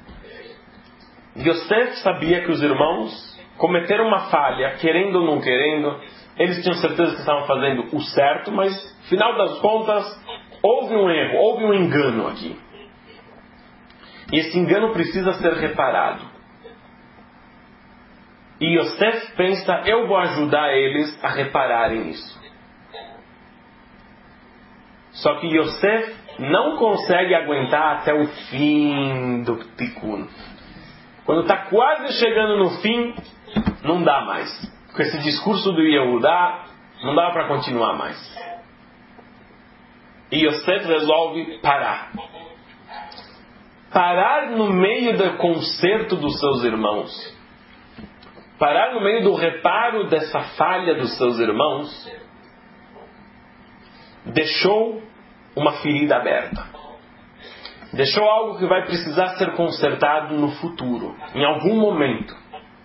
Yosef sabia que os irmãos cometeram uma falha, querendo ou não querendo. Eles tinham certeza que estavam fazendo o certo, mas, final das contas, houve um erro, houve um engano aqui. E esse engano precisa ser reparado. E Yosef pensa, eu vou ajudar eles a repararem isso. Só que Yosef não consegue aguentar até o fim do tikkun. Quando está quase chegando no fim, não dá mais. Com esse discurso do Yehudá, não dá para continuar mais. E Yosef resolve parar. Parar no meio do conserto dos seus irmãos. Parar no meio do reparo dessa falha dos seus irmãos. Deixou uma ferida aberta. Deixou algo que vai precisar ser consertado no futuro, em algum momento.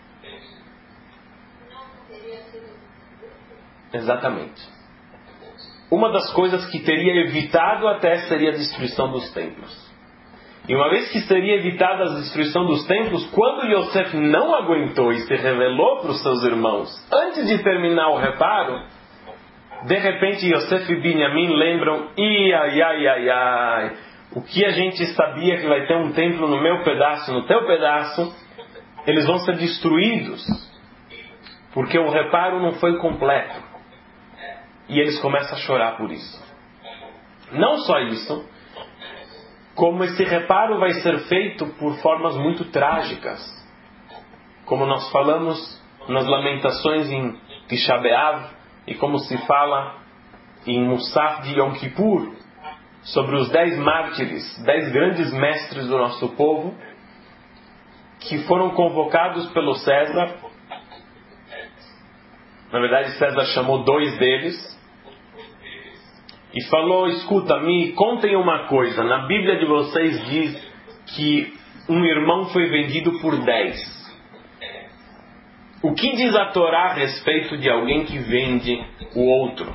Exatamente. Uma das coisas que teria evitado até seria a destruição dos templos. E uma vez que seria evitada a destruição dos templos, quando Yosef não aguentou e se revelou para os seus irmãos, antes de terminar o reparo, de repente Yosef e Binyamin lembram, ai, ai, ai, ai, ai, o que a gente sabia que vai ter um templo no meu pedaço, no teu pedaço, eles vão ser destruídos, porque o reparo não foi completo. E eles começam a chorar por isso. Não só isso, como esse reparo vai ser feito por formas muito trágicas. Como nós falamos nas lamentações em Tisha B'Av, e como se fala em Musaf de Yom Kippur, sobre os dez mártires, dez grandes mestres do nosso povo, que foram convocados pelo César. Na verdade, César chamou dois deles e falou, escuta, me contem uma coisa, na Bíblia de vocês diz que um irmão foi vendido por dez. O que diz a Torá a respeito de alguém que vende o outro?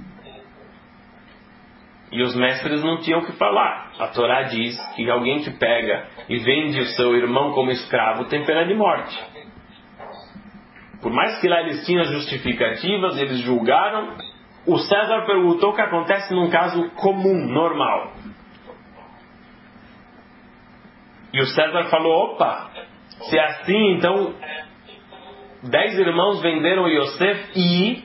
E os mestres não tinham o que falar. A Torá diz que alguém que pega e vende o seu irmão como escravo tem pena de morte. Por mais que lá eles tinham justificativas, eles julgaram. O César perguntou o que acontece num caso comum, normal. E o César falou, opa, se é assim, então dez irmãos venderam Yosef e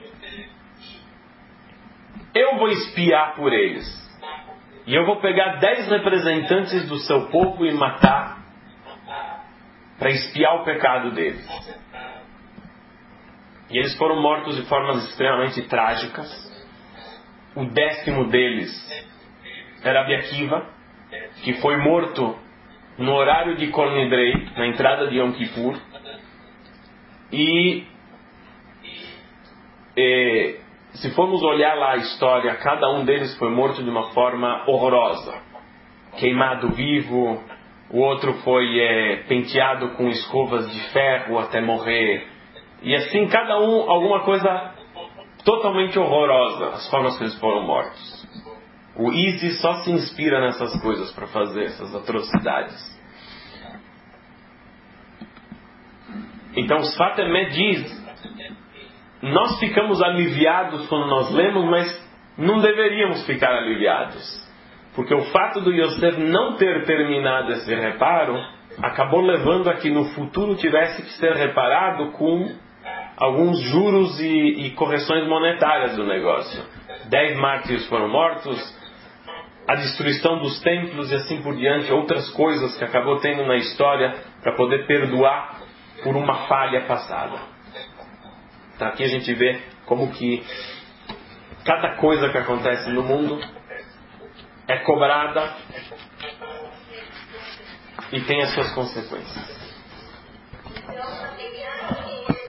eu vou espiar por eles. E eu vou pegar dez representantes do seu povo e matar para espiar o pecado deles. E eles foram mortos de formas extremamente trágicas. O décimo deles era Rabi Akiva, que foi morto no horário de Kol Nidrei, na entrada de Yom Kippur. E, e se formos olhar lá a história, cada um deles foi morto de uma forma horrorosa. Queimado vivo, o outro foi é, penteado com escovas de ferro até morrer. E assim, cada um, alguma coisa totalmente horrorosa, as formas que eles foram mortos. O Isis só se inspira nessas coisas para fazer essas atrocidades. Então, os Fatemé diz, nós ficamos aliviados quando nós lemos, mas não deveríamos ficar aliviados. Porque o fato do Yosef não ter terminado esse reparo acabou levando a que no futuro tivesse que ser reparado com alguns juros e, e correções monetárias do negócio. Dez mártires foram mortos, a destruição dos templos e assim por diante, outras coisas que acabou tendo na história para poder perdoar por uma falha passada. Então aqui a gente vê como que cada coisa que acontece no mundo é cobrada e tem as suas consequências.